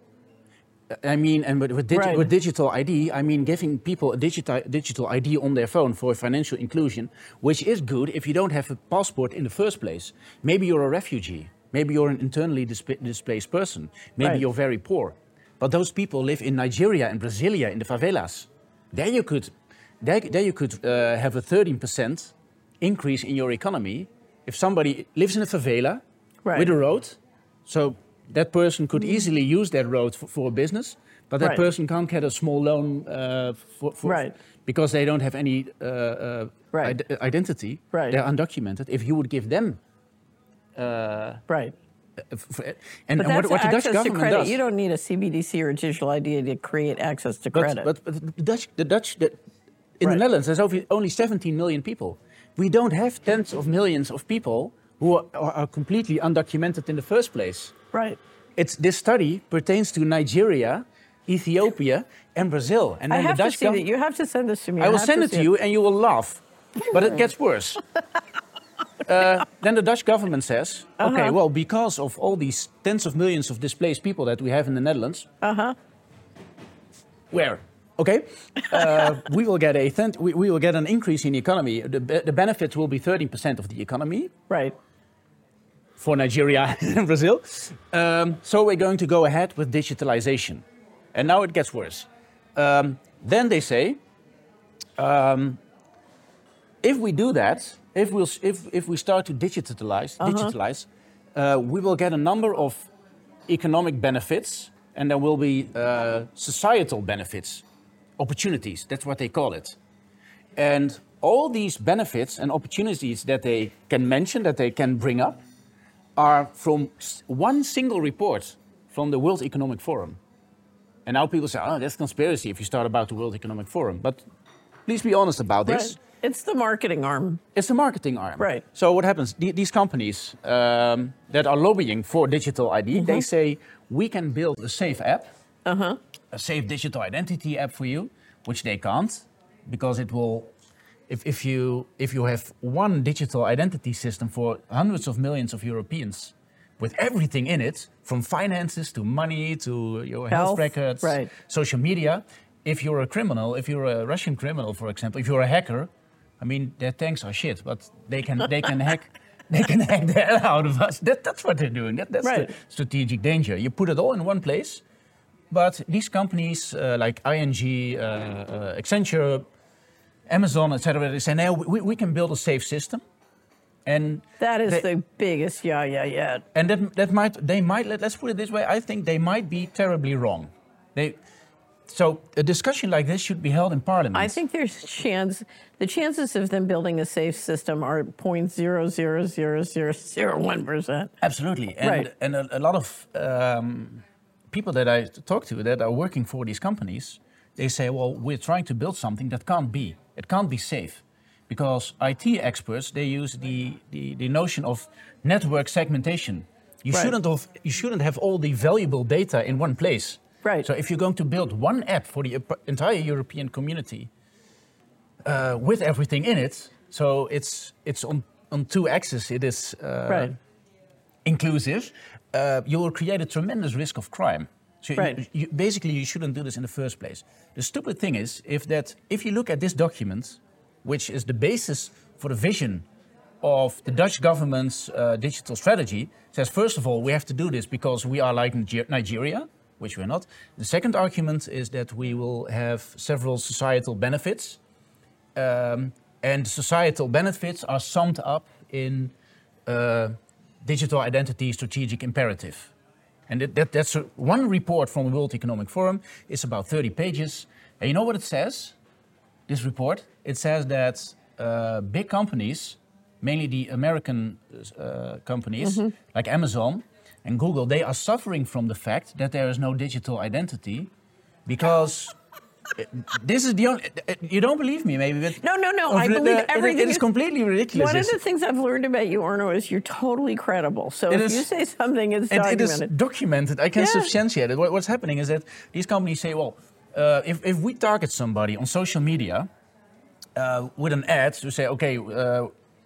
I mean, and with, with, digi right. with digital I D, I mean giving people a digital, digital I D on their phone for financial inclusion, which is good if you don't have a passport in the first place. Maybe you're a refugee. Maybe you're an internally disp displaced person. Maybe right. you're very poor. But those people live in Nigeria and Brasilia, in the favelas. There you could, there, there you could uh, have a thirteen percent increase in your economy if somebody lives in a favela right. with a road. So that person could mm. easily use that road for, for a business, but that right. person can't get a small loan uh, for, for, right. because they don't have any uh, uh, right. id identity. Right. They're undocumented. If you would give them... Uh, right. And, but and what, what the Dutch government to credit. does, you don't need a C B D C or a digital I D to create access to but, credit. But, but the Dutch, the Dutch, the, in right. the Netherlands, there's only seventeen million people. We don't have tens of millions of people who are, are completely undocumented in the first place. Right. It's this study pertains to Nigeria, Ethiopia, and Brazil. And then I have the Dutch to see that. You have to send this to me. I, I will have send to it to it. you, and you will laugh. But it gets worse. Uh, then the Dutch government says, uh-huh. okay, well, because of all these tens of millions of displaced people that we have in the Netherlands, uh-huh. where, okay, uh, we will get a th we, we will get an increase in the economy. The, the benefits will be thirteen percent of the economy, right? For Nigeria and Brazil. Um, so we're going to go ahead with digitalization, and now it gets worse. Um, then they say, um, if we do that. If, we'll, if, if we start to digitalize, uh-huh. digitalize uh, we will get a number of economic benefits, and there will be uh, societal benefits, opportunities, that's what they call it. And all these benefits and opportunities that they can mention, that they can bring up, are from one single report from the World Economic Forum. And now people say, oh, that's conspiracy if you start about the World Economic Forum. But please be honest about this. Right. It's the marketing arm. It's the marketing arm. Right. So what happens? The, these companies um, that are lobbying for digital I D, mm-hmm. they say, we can build a safe app, uh-huh. a safe digital identity app for you, which they can't, because it will, if, if, you, if you have one digital identity system for hundreds of millions of Europeans, with everything in it, from finances to money to your health, Health, records, right. social media. If you're a criminal, if you're a Russian criminal, for example, if you're a hacker, I mean, their tanks are shit, but they can they can hack they can hack the hell out of us. That, that's what they're doing. That, that's Right. the strategic danger. You put it all in one place, but these companies uh, like I N G, uh, uh, Accenture, Amazon, et cetera, they say, no, we, we can build a safe system. And That is they, the biggest yeah, yeah, yeah. and that, that might, they might, let, let's put it this way, I think they might be terribly wrong. They, so a discussion like this should be held in Parliament. I think there's chance, the chances of them building a safe system are zero point zero zero zero zero zero one percent. Absolutely. And, Right. and a, a lot of um, people that I talk to that are working for these companies, they say, well, we're trying to build something that can't be. It can't be safe. Because I T experts, they use the, the, the notion of network segmentation. You, Right. shouldn't have, you shouldn't have all the valuable data in one place. Right. So if you're going to build one app for the ep- entire European community uh, with everything in it, so it's, it's on, on two axes, it is uh, Right. inclusive, uh, you will create a tremendous risk of crime. So you- Right. you, basically, you shouldn't do this in the first place. The stupid thing is, if that if you look at this document, which is the basis for the vision of the Dutch government's uh, digital strategy, says first of all we have to do this because we are like Niger- Nigeria, which we're not. The second argument is that we will have several societal benefits, um, and societal benefits are summed up in uh, digital identity strategic imperative. And that, that, that's a, one report from the World Economic Forum. It's about thirty pages. And you know what it says? This report, it says that uh, big companies, mainly the American uh, companies like Amazon and Google, they are suffering from the fact that there is no digital identity because this is the only, you don't believe me maybe, but No, no, no, of I the- believe the- everything. It is completely ridiculous. One of It's- the things I've learned about you, Arno, is you're totally credible. So It if is- you say something, it's And it is documented. documented. I can Yeah. substantiate it. What, what's happening is that these companies say, well, uh, if, if we target somebody on social media uh, with an ad to say, okay, uh,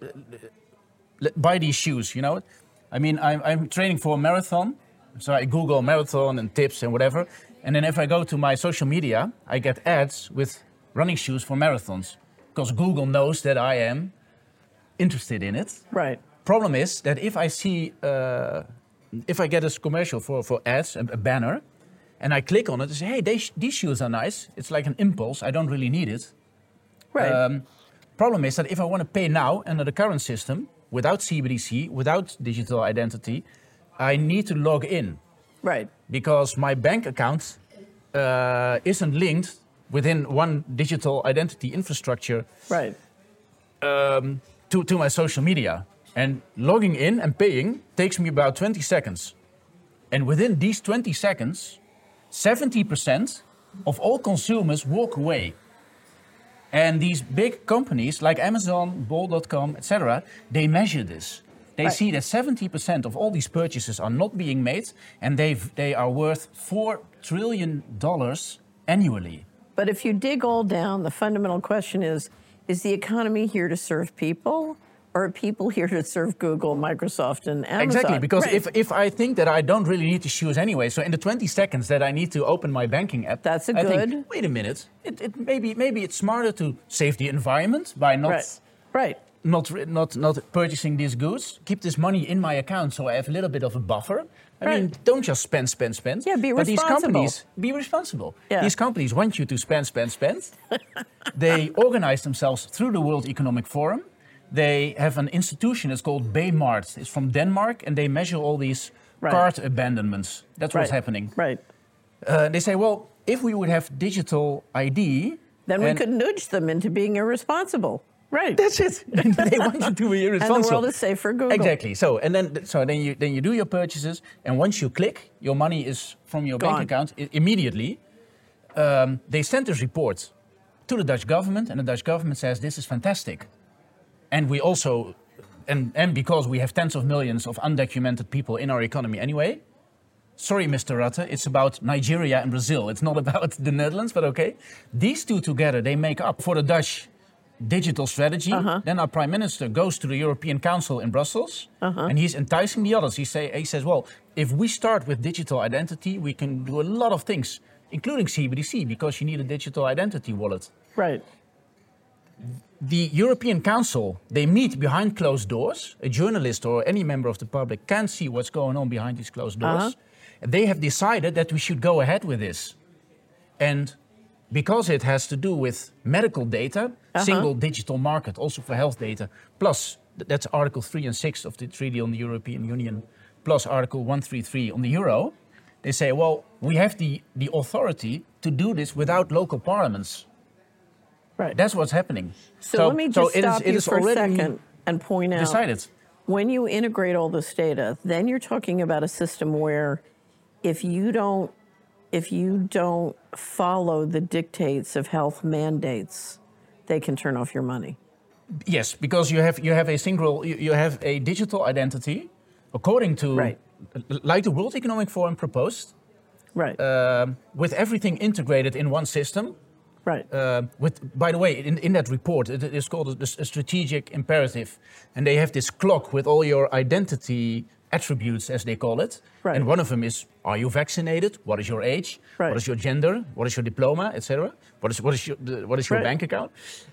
l- buy these shoes, you know? I mean, I'm, I'm training for a marathon, so I Google marathon and tips and whatever. And then if I go to my social media, I get ads with running shoes for marathons because Google knows that I am interested in it. Right. Problem is that if I see, uh, if I get a commercial for, for ads, a, a banner, and I click on it and say, hey, they sh- these shoes are nice. It's like an impulse. I don't really need it. Right. Um, problem is that if I want to pay now under the current system, without C B D C, without digital identity, I need to log in right. because my bank account uh, isn't linked within one digital identity infrastructure Right. um, to, to my social media. And logging in and paying takes me about twenty seconds. And within these twenty seconds, seventy percent of all consumers walk away. And these big companies like Amazon, bol dot com, et cetera, they measure this. They Right. see that seventy percent of all these purchases are not being made, and they've, they are worth four trillion dollars annually. But if you dig all down, the fundamental question is, is the economy here to serve people? Or are people here to serve Google, Microsoft, and Amazon? Exactly, because Right. if, if I think that I don't really need the shoes anyway, so in the twenty seconds that I need to open my banking app, That's a I good- think, wait a minute, it, it maybe maybe it's smarter to save the environment by not Right. Right. not ri- not not purchasing these goods. Keep this money in my account so I have a little bit of a buffer. I mean, Right. don't just spend, spend, spend. Yeah, be but these responsible. companies be responsible. Yeah. These companies want you to spend, spend, spend. They organize themselves through the World Economic Forum. They have an institution. It's called Baymart. It's from Denmark, and they measure all these Right. cart abandonments. That's what's Right. happening. Right. Uh, they say, well, if we would have digital I D, Then we and- could nudge them into being irresponsible. Right. That's it. They want you to be and irresponsible. the world is safe for Google. Exactly. So and then so then you then you do your purchases, and once you click, your money is from your Gone. bank account i- immediately. Um, they sent this report to the Dutch government, and the Dutch government says this is fantastic, and we also, and and because we have tens of millions of undocumented people in our economy anyway. Sorry, Mister Rutte, it's about Nigeria and Brazil. It's not about the Netherlands, but okay. These two together, they make up for the Dutch digital strategy. Uh-huh. Then our prime minister goes to the European Council in Brussels, Uh-huh. and he's enticing the others. He say he says, well, if we start with digital identity, we can do a lot of things, including C B D C, because you need a digital identity wallet. Right. The European Council, they meet behind closed doors. A journalist or any member of the public can't see what's going on behind these closed doors. Uh-huh. And they have decided that we should go ahead with this. And because it has to do with medical data, Uh-huh. single digital market, also for health data, plus th- that's Article three and six of the Treaty on the European Union, plus Article one thirty-three on the Euro, they say, well, we have the, the authority to do this without local parliaments. Right. That's what's happening. So, let me just so stop it is, it you is for a already second and point out. decided. When you integrate all this data, then you're talking about a system where if you don't if you don't follow the dictates of health mandates, they can turn off your money. Yes, because you have you have a single you, you have a digital identity, according to Right. like the World Economic Forum proposed, Right. um, with everything integrated in one system. right. Uh, with, by the way, in, in that report, it is called a, a strategic imperative, and they have this clock with all your identity attributes, as they call it. Right. And one of them is: are you vaccinated? What is your age? Right. What is your gender? What is your diploma, et cetera? What is what is your the, what is your Right. bank account?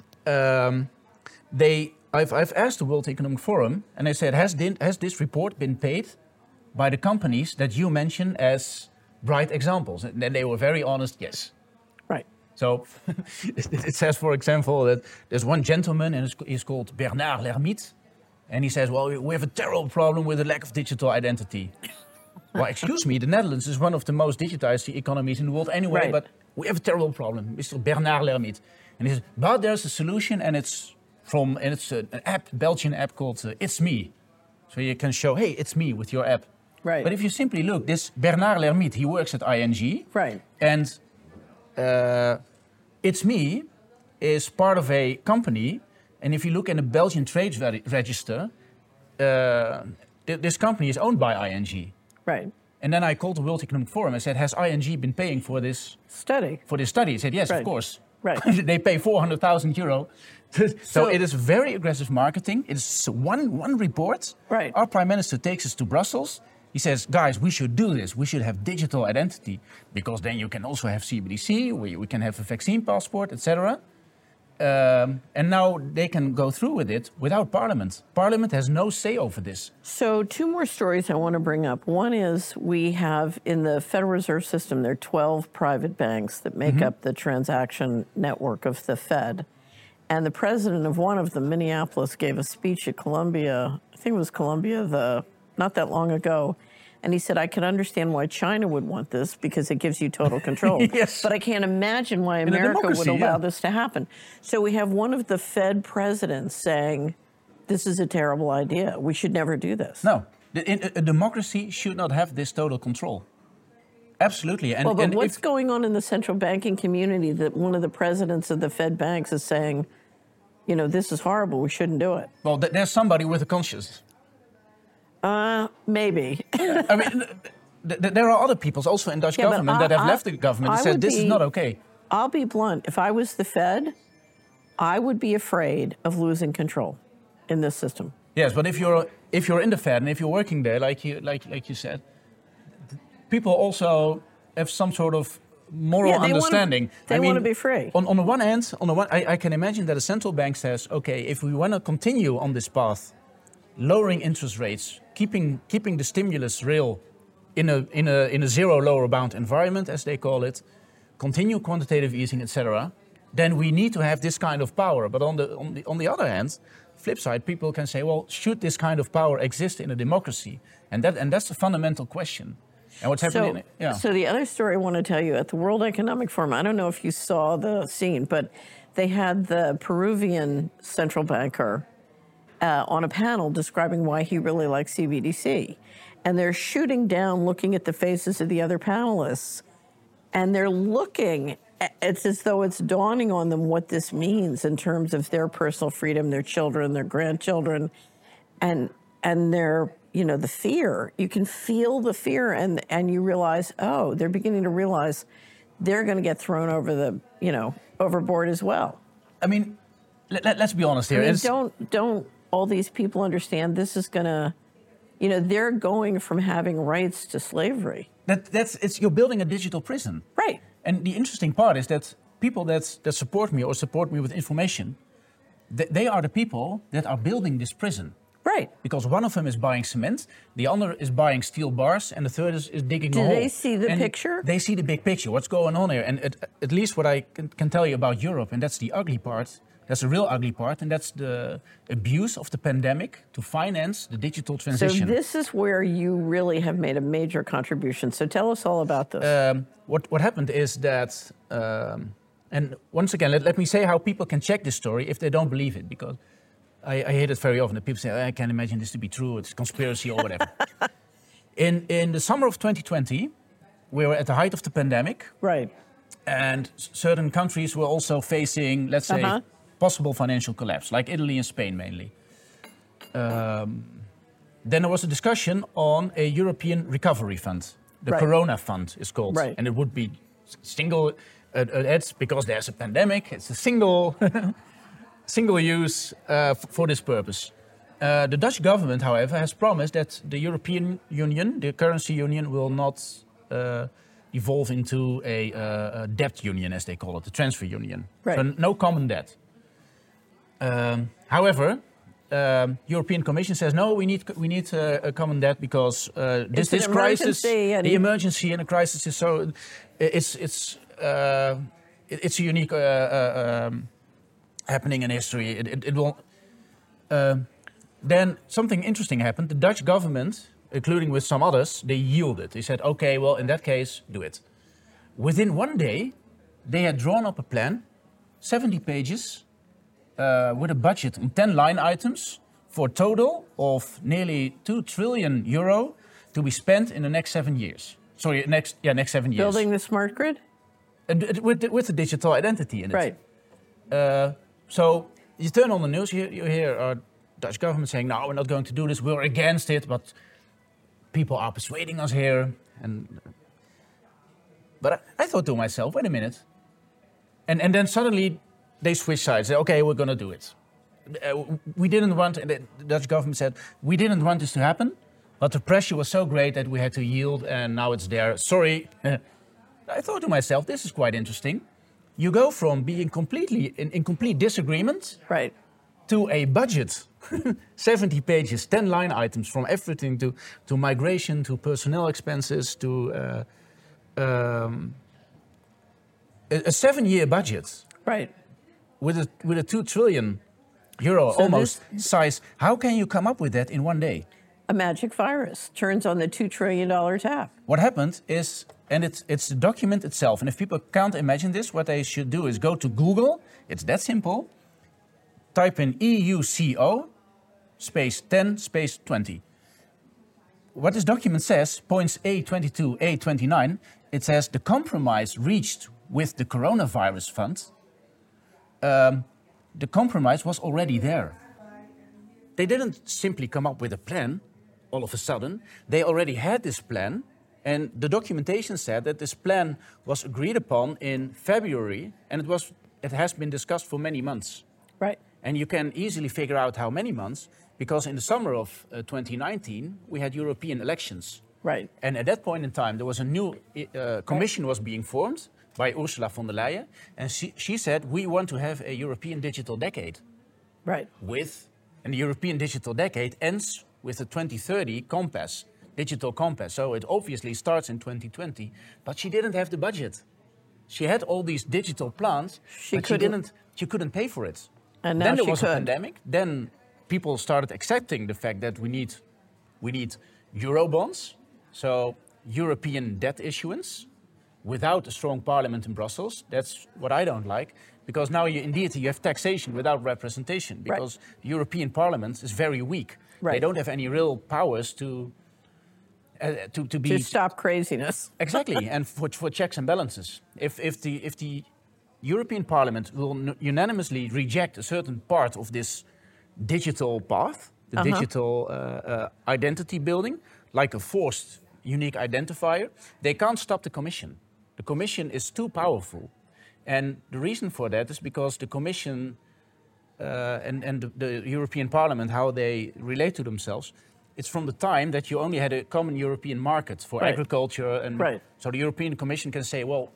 Um, they, I've I've asked the World Economic Forum, and they said, has this, has this report been paid by the companies that you mention as bright examples? And then they were very honest, yes. right. So it says, for example, that there's one gentleman, and he's called Bernard Lermite, and he says, well, we have a terrible problem with the lack of digital identity. Well, excuse me, the Netherlands is one of the most digitized economies in the world anyway, Right. but we have a terrible problem, Mister Bernard Lermite. And he says, but there's a solution, and it's from, and it's an app, Belgian app called uh, It's Me. So you can show, hey, it's me with your app. Right. But if you simply look, this Bernard Lermite, he works at I N G. Right. And uh, It's Me is part of a company. And if you look in the Belgian trade re- register, uh, th- this company is owned by I N G. Right. And then I called the World Economic Forum and said, has I N G been paying for this Study. for this study? He said, yes, Right. of course. Right. They pay four hundred thousand euro. so, So- it is very aggressive marketing. It is one, one report. Right. Our prime minister takes us to Brussels. He says, guys, we should do this. We should have digital identity, because then you can also have C B D C, we, we can have a vaccine passport, et cetera. Um, and now they can go through with it without Parliament. Parliament has no say over this. So, two more stories I want to bring up. One is we have in the Federal Reserve System, there are twelve private banks that make Mm-hmm. up the transaction network of the Fed. And the president of one of them, Minneapolis, gave a speech at Columbia, I think it was Columbia, the, not that long ago. And he said, I can understand why China would want this because it gives you total control. Yes. But I can't imagine why a America would democracy, allow yeah. this to happen. So we have one of the Fed presidents saying, this is a terrible idea. We should never do this. No, the, in, a democracy should not have this total control. Absolutely. And, Well, but and what's if, going on in the central banking community that one of the presidents of the Fed banks is saying, you know, this is horrible, we shouldn't do it? well, th- there's somebody with a conscience. Uh, maybe. I mean, th- th- there are other peoples also in Dutch Yeah, but government I- that have I- left the government and I said would this is be- not okay. I'll be blunt. If I was the Fed, I would be afraid of losing control in this system. Yes, but if you're if you're in the Fed and if you're working there, like you like like you said, people also have some sort of moral Yeah, they wanna- understanding. they I mean, wanna be free. On on the one hand, on the one, I, I can imagine that a central bank says, okay, if we want to continue on this path, lowering interest rates, keeping keeping the stimulus real in a in a in a zero lower bound environment, as they call it, continue quantitative easing, et cetera, then we need to have this kind of power. But on the on the on the other hand, flip side, people can say, well, should this kind of power exist in a democracy? And that and that's a fundamental question. And what's happening? So, in, yeah. so the other story I want to tell you, at the World Economic Forum, I don't know if you saw the scene, but they had the Peruvian central banker uh, on a panel describing why he really likes C B D C. And they're shooting down, looking at the faces of the other panelists, and they're looking, it's as though it's dawning on them what this means in terms of their personal freedom, their children, their grandchildren, and and their, you know, the fear. You can feel the fear, and and you realize, oh, they're beginning to realize they're going to get thrown over the, you know, overboard as well. I mean, let, let, let's be honest here. I mean, It's- don't don't all these people understand this is gonna, you know, they're going from having rights to slavery. that, that's it's you're building a digital prison. Right. And the interesting part is that people that, that support me or support me with information, th- they are the people that are building this prison. Right. Because one of them is buying cement, the other is buying steel bars, and the third is, is digging Do a hole. they see the And picture? They see the big picture, what's going on here. And at, at least what I can, can tell you about Europe, and that's the ugly part, that's the real ugly part, and that's the abuse of the pandemic to finance the digital So transition. this is where you really have made a major contribution. So tell us all about this. um, what, what happened is that, um, and once again, let, let me say how people can check this story if they don't believe it, because I, I hear it very often that people say, "Oh, I can't imagine this to be true, it's conspiracy or whatever." in, in the summer of twenty twenty, we were at the height of the pandemic, right. and s- certain countries were also facing, let's say, Uh-huh. possible financial collapse, like Italy and Spain mainly. Um, then there was a discussion on a European recovery fund. The Right. Corona Fund is called. Right. And it would be s- single, uh, uh, it's because there's a pandemic, it's a single, single use uh, f- for this purpose. Uh, the Dutch government, however, has promised that the European Union, the currency union, will not uh, evolve into a, uh, a debt union, as they call it, the transfer union. Right. So no common debt. Um, however, um, European Commission says no. We need we need uh, a common debt because uh, this It's an this crisis, emergency and- the emergency and the crisis is so it's it's uh, it- it's a unique uh, uh, um, happening in history. It, it, it will. Uh, then something interesting happened. The Dutch government, including with some others, they yielded. They said, "Okay, well, in that case, do it." Within one day, they had drawn up a plan, seventy pages. Uh, with a budget on ten line items for a total of nearly two trillion euro to be spent in the next seven years. Sorry, next yeah, next seven years. Building the smart grid? And it- with the, with the digital identity in it. Right. Uh, so you turn on the news, you, you hear our Dutch government saying, "No, we're not going to do this. We're against it." But people are persuading us here. And but I, I thought to myself, wait a minute. And and then suddenly they switched sides. Say, okay, we're going to do it. Uh, we didn't want, and the Dutch government said, we didn't want this to happen, but the pressure was so great that we had to yield, and now it's there. Sorry. I thought to myself, this is quite interesting. You go from being completely in, in complete disagreement Right. to a budget, seventy pages, ten line items, from everything to, to migration, to personnel expenses, to uh, um, a, a seven-year budget. Right. With a, with a two trillion euro So almost size, how can you come up with that in one day? A magic virus turns on the two trillion dollars tap. What happened is, and it's, it's the document itself, and if people can't imagine this, what they should do is go to Google, it's that simple, type in E U C O, space ten, space twenty. What this document says, points A twenty-two, A twenty-nine, it says the compromise reached with the coronavirus fund, um, the compromise was already there. They didn't simply come up with a plan all of a sudden. They already had this plan, and the documentation said that this plan was agreed upon in February, and it was it has been discussed for many months. Right. And you can easily figure out how many months, because in the summer of uh, twenty nineteen we had European elections. Right. And at that point in time, there was a new uh, commission was being formed by Ursula von der Leyen, and she, she said, we want to have a European digital decade Right. with, and the European digital decade ends with the twenty thirty compass, digital compass. So it obviously starts in twenty twenty, but she didn't have the budget. She had all these digital plans, She but she couldn't- didn't, she couldn't pay for it. And now then there she was could. a pandemic. Then people started accepting the fact that we need, we need Eurobonds, so European debt issuance, without a strong parliament in Brussels. That's what I don't like, because now you indeed you have taxation without representation, because the European Parliament is very weak. They Right. don't have any real powers to uh, to to be To stop craziness. exactly and for, for checks and balances. If if the if the European Parliament will n- unanimously reject a certain part of this digital path, the Uh-huh. digital uh, uh, identity building, like a forced unique identifier, they can't stop the Commission. The Commission is too powerful. And the reason for that is because the Commission uh, and, and the, the European Parliament, how they relate to themselves, it's from the time that you only had a common European market for Right. agriculture. And Right. so the European Commission can say, well,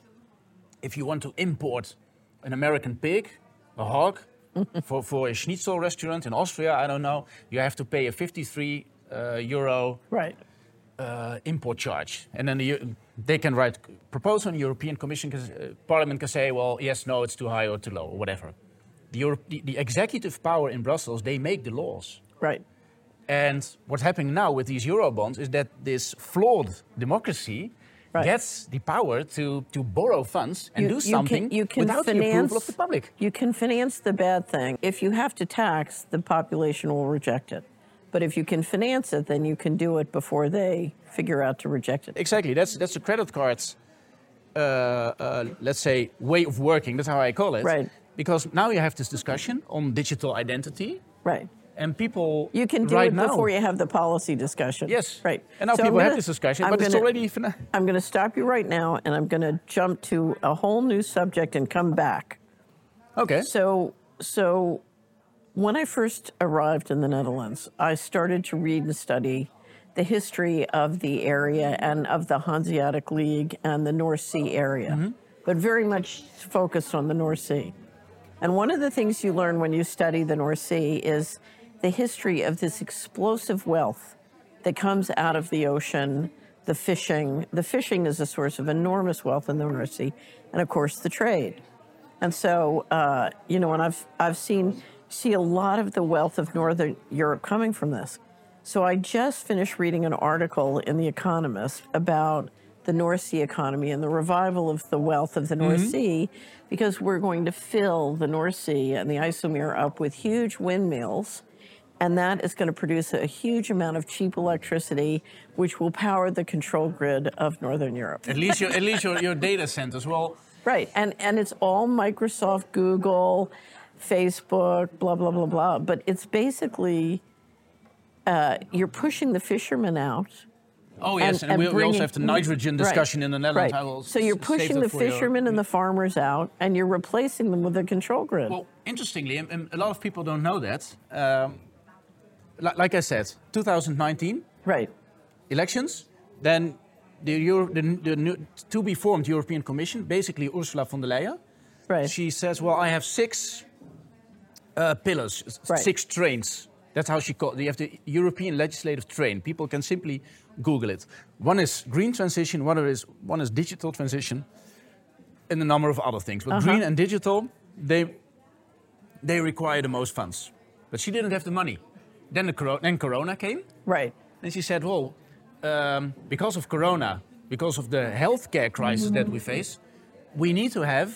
if you want to import an American pig, a hog, for, for a schnitzel restaurant in Austria, I don't know, you have to pay a fifty-three uh, euro Right. uh, import charge. And then the, they can write proposal, and the European Commission, can, uh, Parliament can say, well, yes, no, it's too high or too low, or whatever. The, Europe, the, the executive power in Brussels, they make the laws. Right. And what's happening now with these Eurobonds is that this flawed democracy Right. gets the power to, to borrow funds and You- do you something can, you can without finance, the approval of the public. You can finance the bad thing. If you have to tax, the population will reject it. But if you can finance it, then you can do it before they figure out to reject it. Exactly. That's that's the credit cards, uh, uh, let's say, way of working. That's how I call it. Right. Because now you have this discussion on digital identity, Right. and people You can do right it now, before you have the policy discussion. Yes. Right. And now So I'm people have gonna- this discussion, I'm but it's gonna- already. Fin- I'm going to stop you right now, and I'm going to jump to a whole new subject and come back. okay. So, so when I first arrived in the Netherlands, I started to read and study the history of the area and of the Hanseatic League and the North Sea area, but very much focused on the North Sea. And one of the things you learn when you study the North Sea is the history of this explosive wealth that comes out of the ocean, the fishing. The fishing is a source of enormous wealth in the North Sea, and of course the trade. And so, uh, you know, and I've I've seen see a lot of the wealth of Northern Europe coming from this. So I just finished reading an article in The Economist about the North Sea economy and the revival of the wealth of the North Sea, because we're going to fill the North Sea and the IJsselmeer up with huge windmills. And that is going to produce a huge amount of cheap electricity, which will power the control grid of Northern Europe. At least your, at least your, your data centers. Well, Right, and and it's all Microsoft, Google, Facebook, blah blah blah blah. But it's basically uh, you're pushing the fishermen out. oh yes, and, and we, we bringing- also have the nitrogen discussion right, in the Netherlands. right. I will So you're s- save pushing that the for your- fishermen and the farmers out, and you're replacing them with a control grid. Well, interestingly, and, and a lot of people don't know that. Um, li- like I said, two thousand nineteen right, elections, then the, Euro, the, the new, to be formed European Commission, basically Ursula von der Leyen, right, she says, well, I have six uh, pillars, s- Right. six trains. That's how she called it. You have the European legislative train. People can simply Google it. One is green transition, one is, one is digital transition, and a number of other things. But Uh-huh. green and digital, they, they require the most funds. But she didn't have the money. Then, the coro- then Corona came. right, And she said, well, um, because of Corona, because of the healthcare crisis that we face, we need to have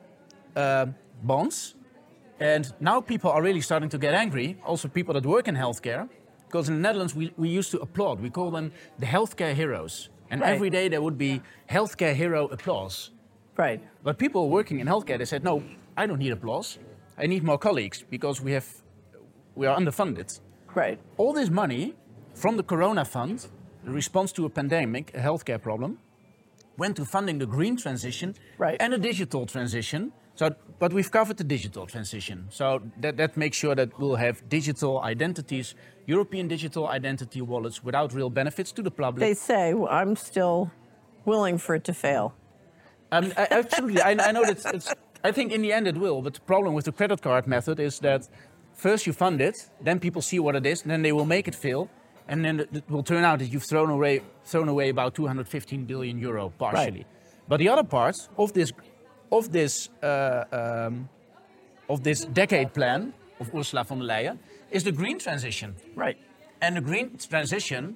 uh, bonds. And now people are really starting to get angry, also people that work in healthcare, because in the Netherlands we, we used to applaud. We call them the healthcare heroes. And Right. every day there would be healthcare hero applause. right, But people working in healthcare, they said, no, I don't need applause. I need more colleagues because we, have, we are underfunded. right, All this money from the Corona Fund, the response to a pandemic, a healthcare problem, went to funding the green transition Right. and the digital transition. So, but we've covered the digital transition. So that, that makes sure that we'll have digital identities, European digital identity wallets without real benefits to the public. They say well, I'm still willing for it to fail. Um, I, absolutely, I, I know that it's, I think in the end it will, but the problem with the credit card method is that first you fund it, then people see what it is, and then they will make it fail, and then it will turn out that you've thrown away, thrown away about two hundred fifteen billion euro partially. Right. But the other part of this, of this, uh, um, of this decade plan of Ursula von der Leyen is the green transition. Right, And the green transition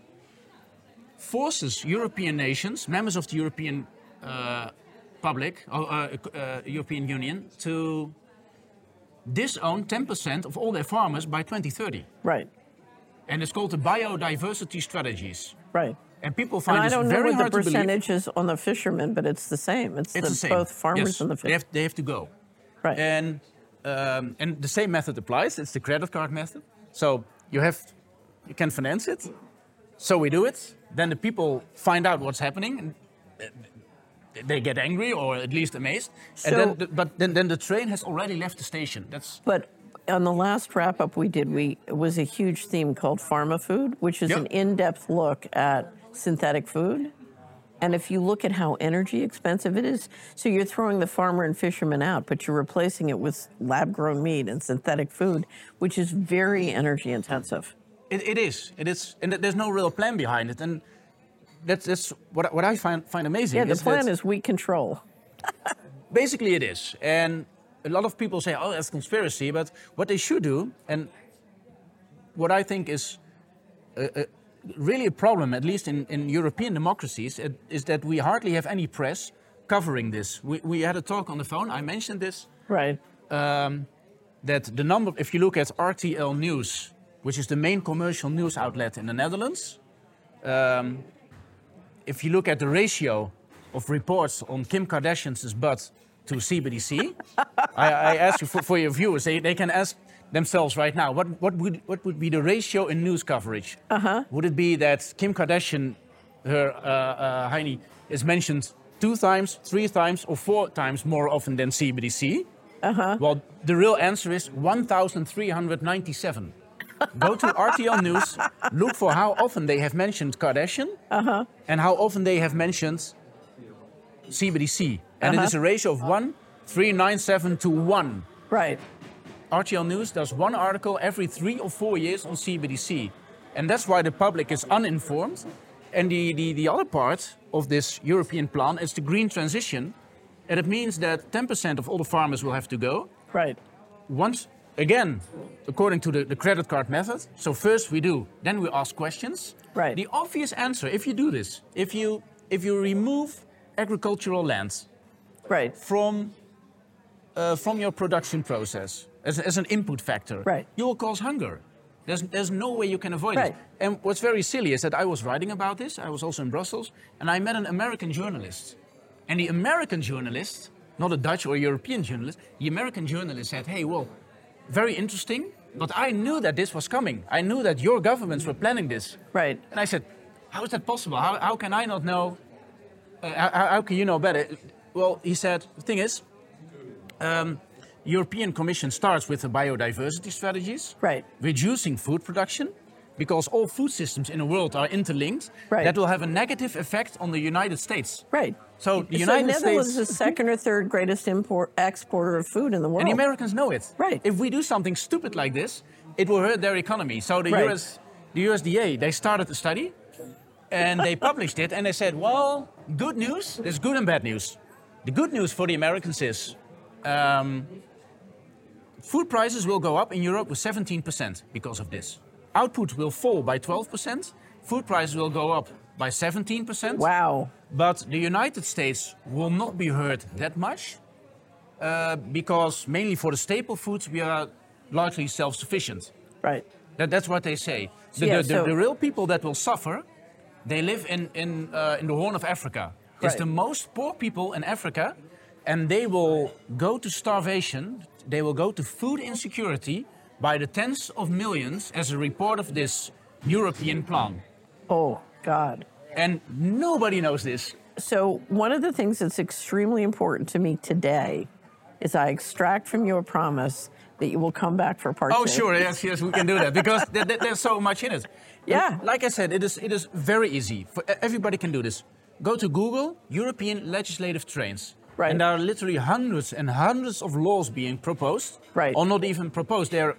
forces European nations, members of the European uh, public, or uh, uh, European Union, to disown ten percent of all their farmers by twenty thirty. right, And it's called the biodiversity strategies. right. And people And find I this don't know very what the hard to believe. percentage is on the fishermen, but it's the same. It's, It's the, the same. both farmers Yes, and the they fishermen. have, they have to go. Right, And um, and the same method applies. It's the credit card method. So you have, you can finance it. So we do it. Then the people find out what's happening, and they get angry or at least amazed. So- and then, the, but then, then the train has already left the station. That's but on the last wrap up we did, we it was a huge theme called Pharma Food, which is Yep. an in-depth look at synthetic food. And if you look at how energy expensive it is, so you're throwing the farmer and fisherman out, but you're replacing it with lab-grown meat and synthetic food, which is very energy intensive. It, it is. It is, and there's no real plan behind it. And that's, that's what, what I find, find amazing. Yeah, the is plan that is we control. basically it is. And a lot of people say, oh, that's conspiracy. But what they should do, and what I think is a, a, really a problem, at least in, in European democracies, it, is that we hardly have any press covering this. We, we had a talk on the phone, I mentioned this, Right. um, that the number, if you look at R T L News, which is the main commercial news outlet in the Netherlands, um, if you look at the ratio of reports on Kim Kardashian's butt to C B D C, I, I ask you for, for your viewers, they, they can ask themselves right now, what, what, would, what would be the ratio in news coverage? Uh-huh. Would it be that Kim Kardashian, her uh, uh, Heini, is mentioned two times, three times, or four times more often than C B D C? Uh-huh. Well, the real answer is one thousand three hundred ninety-seven. Go to R T L News, look for how often they have mentioned Kardashian, Uh-huh. and how often they have mentioned C B D C. And Uh-huh. it is a ratio of one three nine seven to one. Right. R T L News does one article every three or four years on C B D C. And that's why the public is uninformed. And the, the, the other part of this European plan is the green transition. And it means that ten percent of all the farmers will have to go. Right. Once, again, according to the, the credit card method. So first we do, then we ask questions. Right. The obvious answer, if you do this, if you, if you remove agricultural lands Right. from, uh, from your production process as, as an input factor, Right. you will cause hunger. There's, there's no way you can avoid Right. it. And what's very silly is that I was writing about this, I was also in Brussels, and I met an American journalist. And the American journalist, not a Dutch or European journalist, the American journalist said, hey, well, very interesting, but I knew that this was coming. I knew that your governments were planning this. Right. And I said, how is that possible? How, how can I not know? Uh, how, how can you know better? Well, he said, the thing is, um, European Commission starts with the biodiversity strategies, Right. reducing food production, because all food systems in the world are interlinked. Right. That will have a negative effect on the United States. Right. So the So United Netherlands States is the second or third greatest import exporter of food in the world. and the Americans know it. Right. If we do something stupid like this, it will hurt their economy. So the Right. U S, the U S D A, they started a study, and they published it, and they said, well, good news. There's good and bad news. The good news for the Americans is um, food prices will go up in Europe with seventeen percent because of this. Output will fall by twelve percent. Food prices will go up by seventeen percent. Wow. But the United States will not be hurt that much uh, because mainly for the staple foods we are largely self-sufficient. Right. That, that's what they say. The, Yeah, the, the, so- the real people that will suffer, they live in, in, uh, in the Horn of Africa. It's Right. the most poor people in Africa, and they will go to starvation, they will go to food insecurity by the tens of millions as a report of this European plan. Oh, God. And nobody knows this. So one of the things that's extremely important to me today is I extract from your promise that you will come back for part Oh, two. sure, yes, yes, we can do that because there, there- there's so much in it. Yeah. And like I said, it is it is very easy. For everybody can do this. Go to Google, European legislative trains. Right. And there are literally hundreds and hundreds of laws being proposed. Right. Or not even proposed. They're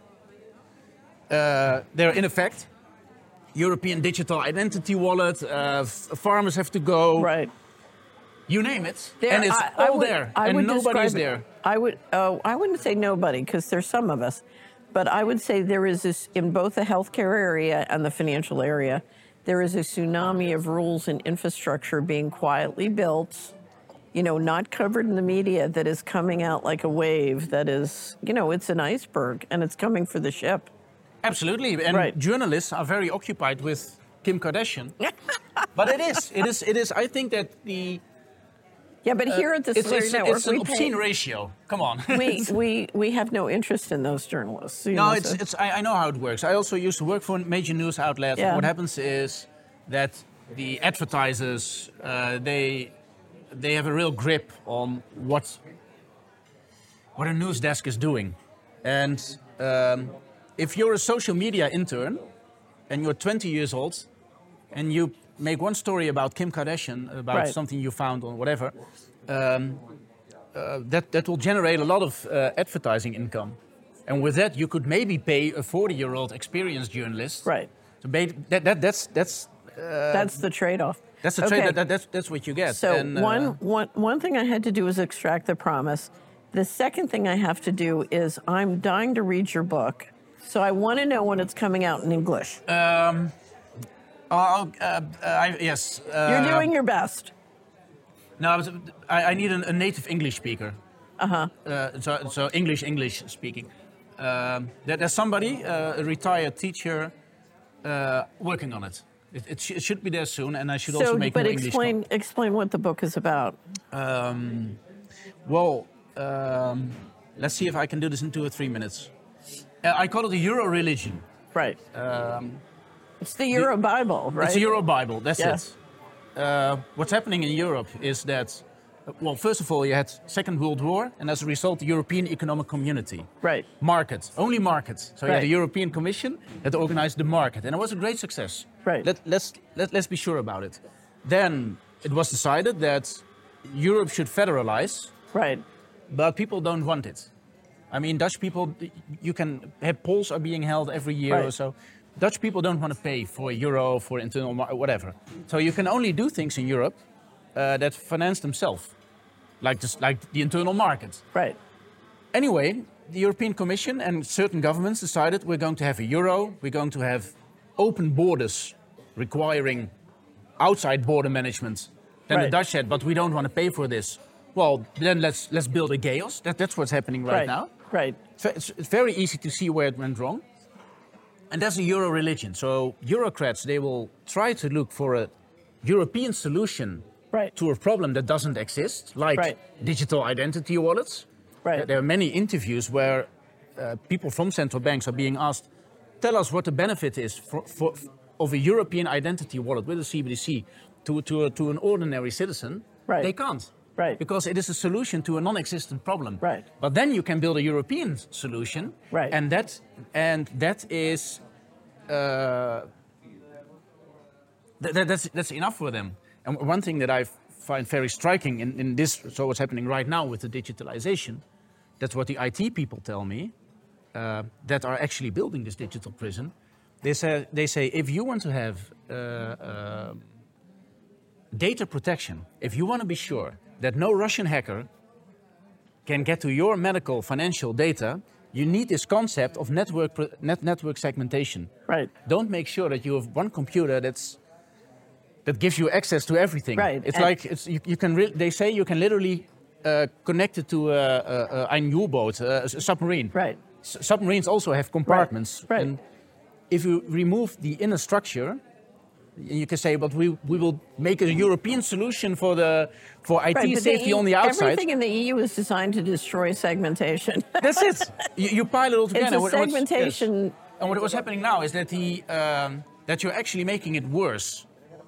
uh, they're in effect. European digital identity wallet. Uh, f- farmers have to go. Right. You name it, There- and it's I- I all would- there, I and would nobody is describe it- there. I would. Oh, I wouldn't say nobody because there's some of us, but I would say there is this in both the healthcare area and the financial area. There is a tsunami of rules and infrastructure being quietly built, you know, not covered in the media, that is coming out like a wave. That is, you know, it's an iceberg and it's coming for the ship. Absolutely, and Right. journalists are very occupied with Kim Kardashian. But it is, it is, it is. I think that the Yeah, but here at the it's, Solari it's, Network, it's an we obscene pay, ratio. Come on. we, we we have no interest in those journalists. you no, know, it's so- it's. I, I know how it works. I also used to work for a major news outlet. Yeah. What happens is that the advertisers uh, they they have a real grip on what what a news desk is doing, and Um, if you're a social media intern and you're twenty years old and you make one story about Kim Kardashian, about Right. something you found or whatever, um, uh, that, that will generate a lot of uh, advertising income. And with that, you could maybe pay a forty-year-old experienced journalist. Right. To pay, that, that, that's, that's, uh, That's the trade-off. that's the Okay. trade. That, that, that's, that's what you get. So And, uh, one, one, one thing I had to do was extract the promise. The second thing I have to do is I'm dying to read your book. So I want to know when it's coming out in English. Um, oh, uh, uh, I, yes. Uh, You're doing your best. No, I, was, I, I need a, a native English speaker. Uh-huh. Uh, so, so English, English speaking. Um, there, there's somebody, uh, a retired teacher, uh, working on it. It, it, sh- it should be there soon, and I should also So, make but more English. explain explain what the book is about. Um, well, um, let's see if I can do this in two or three minutes. Uh, I call it the Euro religion. Right. Um, It's the Euro Bible, right? It's a Euro Bible, that's Yeah. it. Uh, what's happening in Europe is that, uh, well, first of all, you had Second World War, and as a result, the European Economic Community. Right. Market, only market. So you had Right. the European Commission that organized the market, and it was a great success. Right. Let, let's, let, let's be sure about it. Then it was decided that Europe should federalize, Right. but people don't want it. I mean, Dutch people, you can have polls are being held every year Right. or so. Dutch people don't want to pay for a euro, for internal market, whatever. So you can only do things in Europe uh, that finance themselves, like just like the internal market. Right. Anyway, the European Commission and certain governments decided we're going to have a euro, we're going to have open borders requiring outside border management. Then Right. the Dutch said, but we don't want to pay for this. Well, then let's let's build a chaos. That, that's what's happening right, Right. now. Right. So it's, it's very easy to see where it went wrong. And that's a Euro religion. So Eurocrats, they will try to look for a European solution Right. to a problem that doesn't exist, like Right. digital identity wallets. Right. There are many interviews where uh, people from central banks are being asked, tell us what the benefit is for, for, of a European identity wallet with a C B D C to, to, a, to an ordinary citizen. Right. They can't. Right. Because it is a solution to a non-existent problem. Right. But then you can build a European solution. Right. And that, and that is, uh, th- th- that's, that's enough for them. And one thing that I find very striking in, in this, so what's happening right now with the digitalization, that's what the I T people tell me, uh, that are actually building this digital prison. They say, they say if you want to have uh, uh, data protection, if you want to be sure that no Russian hacker can get to your medical financial data, you need this concept of network pro- net network segmentation. Right. Don't make sure that you have one computer that's that gives you access to everything. Right. It's And- like it's, you, you can. Re- they say you can literally uh, connect it to a, a, a ein U-boat, a, a submarine. Right. S- submarines also have compartments. Right. And if you remove the inner structure, you can say, but we, we will make a European solution for the for I T Right, but safety the E- on the outside. Everything in the E U is designed to destroy segmentation. That's it. You, you pile it all together. It's a What- what's- yes. segmentation. And what was happening now is that the um, that you're actually making it worse.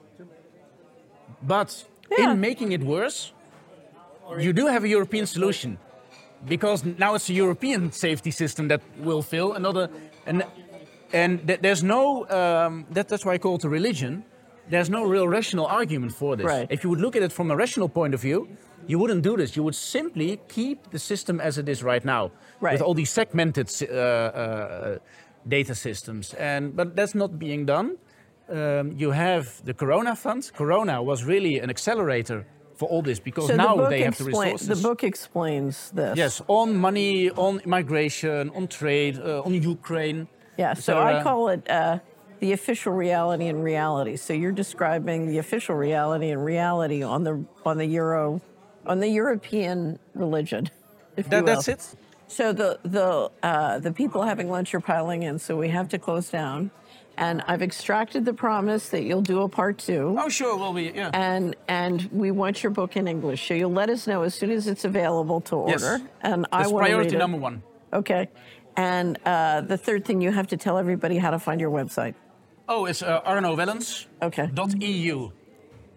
But Yeah. in making it worse, you do have a European solution, because now it's a European safety system that will fill another, and and th- there's no um, that, that's why I call it a religion. There's no real rational argument for this. Right. If you would look at it from a rational point of view, you wouldn't do this. You would simply keep the system as it is right now, Right. with all these segmented uh, uh, data systems. And but that's not being done. Um, you have the Corona Fund. Corona was really an accelerator for all this, because So now the book they have the explain- resources. The book explains this. Yes, on money, on migration, on trade, uh, on Ukraine. Yeah, so So, I uh, call it uh, the official reality and reality. So you're describing the official reality and reality on the on the Euro, on the European religion, if you That, will. that's it. So the the uh, the people having lunch are piling in, so we have to close down. And I've extracted the promise that you'll do a part two. Oh, sure, we'll be, yeah. And and we want your book in English. So you'll let us know as soon as it's available to Yes. order. And I That's want to priority read it. number one. Okay. And uh, the third thing, you have to tell everybody how to find your website. Oh, it's uh, arno wellens dot e u. Okay.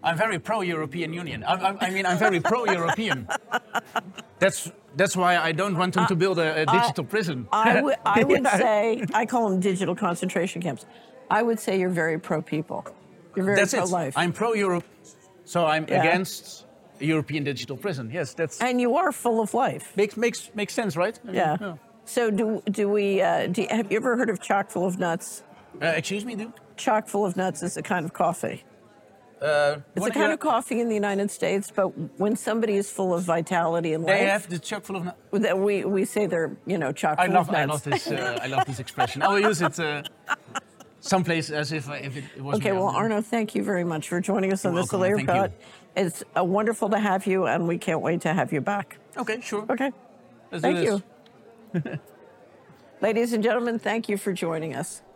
I'm very pro-European Union. I, I, I mean, I'm very pro-European. That's that's why I don't want them to build a, a digital I, prison. I would I would Yeah. say I call them digital concentration camps. I would say you're very pro-people. You're very That's it. pro-life. I'm pro-Europe, so I'm Yeah. against a European digital prison. Yes, that's And you are full of life. makes makes makes sense, right? I mean, Yeah. So do do we? Uh, do, have you ever heard of chock full of nuts? Uh, excuse me, dude. Chock full of nuts is a kind of coffee. Uh, It's what a kind you- of coffee in the United States, but when somebody is full of vitality and They life, have the chock full of. nuts. that we, we say they're, you know, chock I full love of I nuts. love this uh, I love this expression. I will use it uh, someplace as if I- if it, it was. Okay, me. well, Arno, thank you very much for joining us on You're this welcome, Alair thank you. Pod. It's uh, wonderful to have you, and we can't wait to have you back. Okay, sure. Okay, Let's thank do this. you. Ladies and gentlemen, thank you for joining us.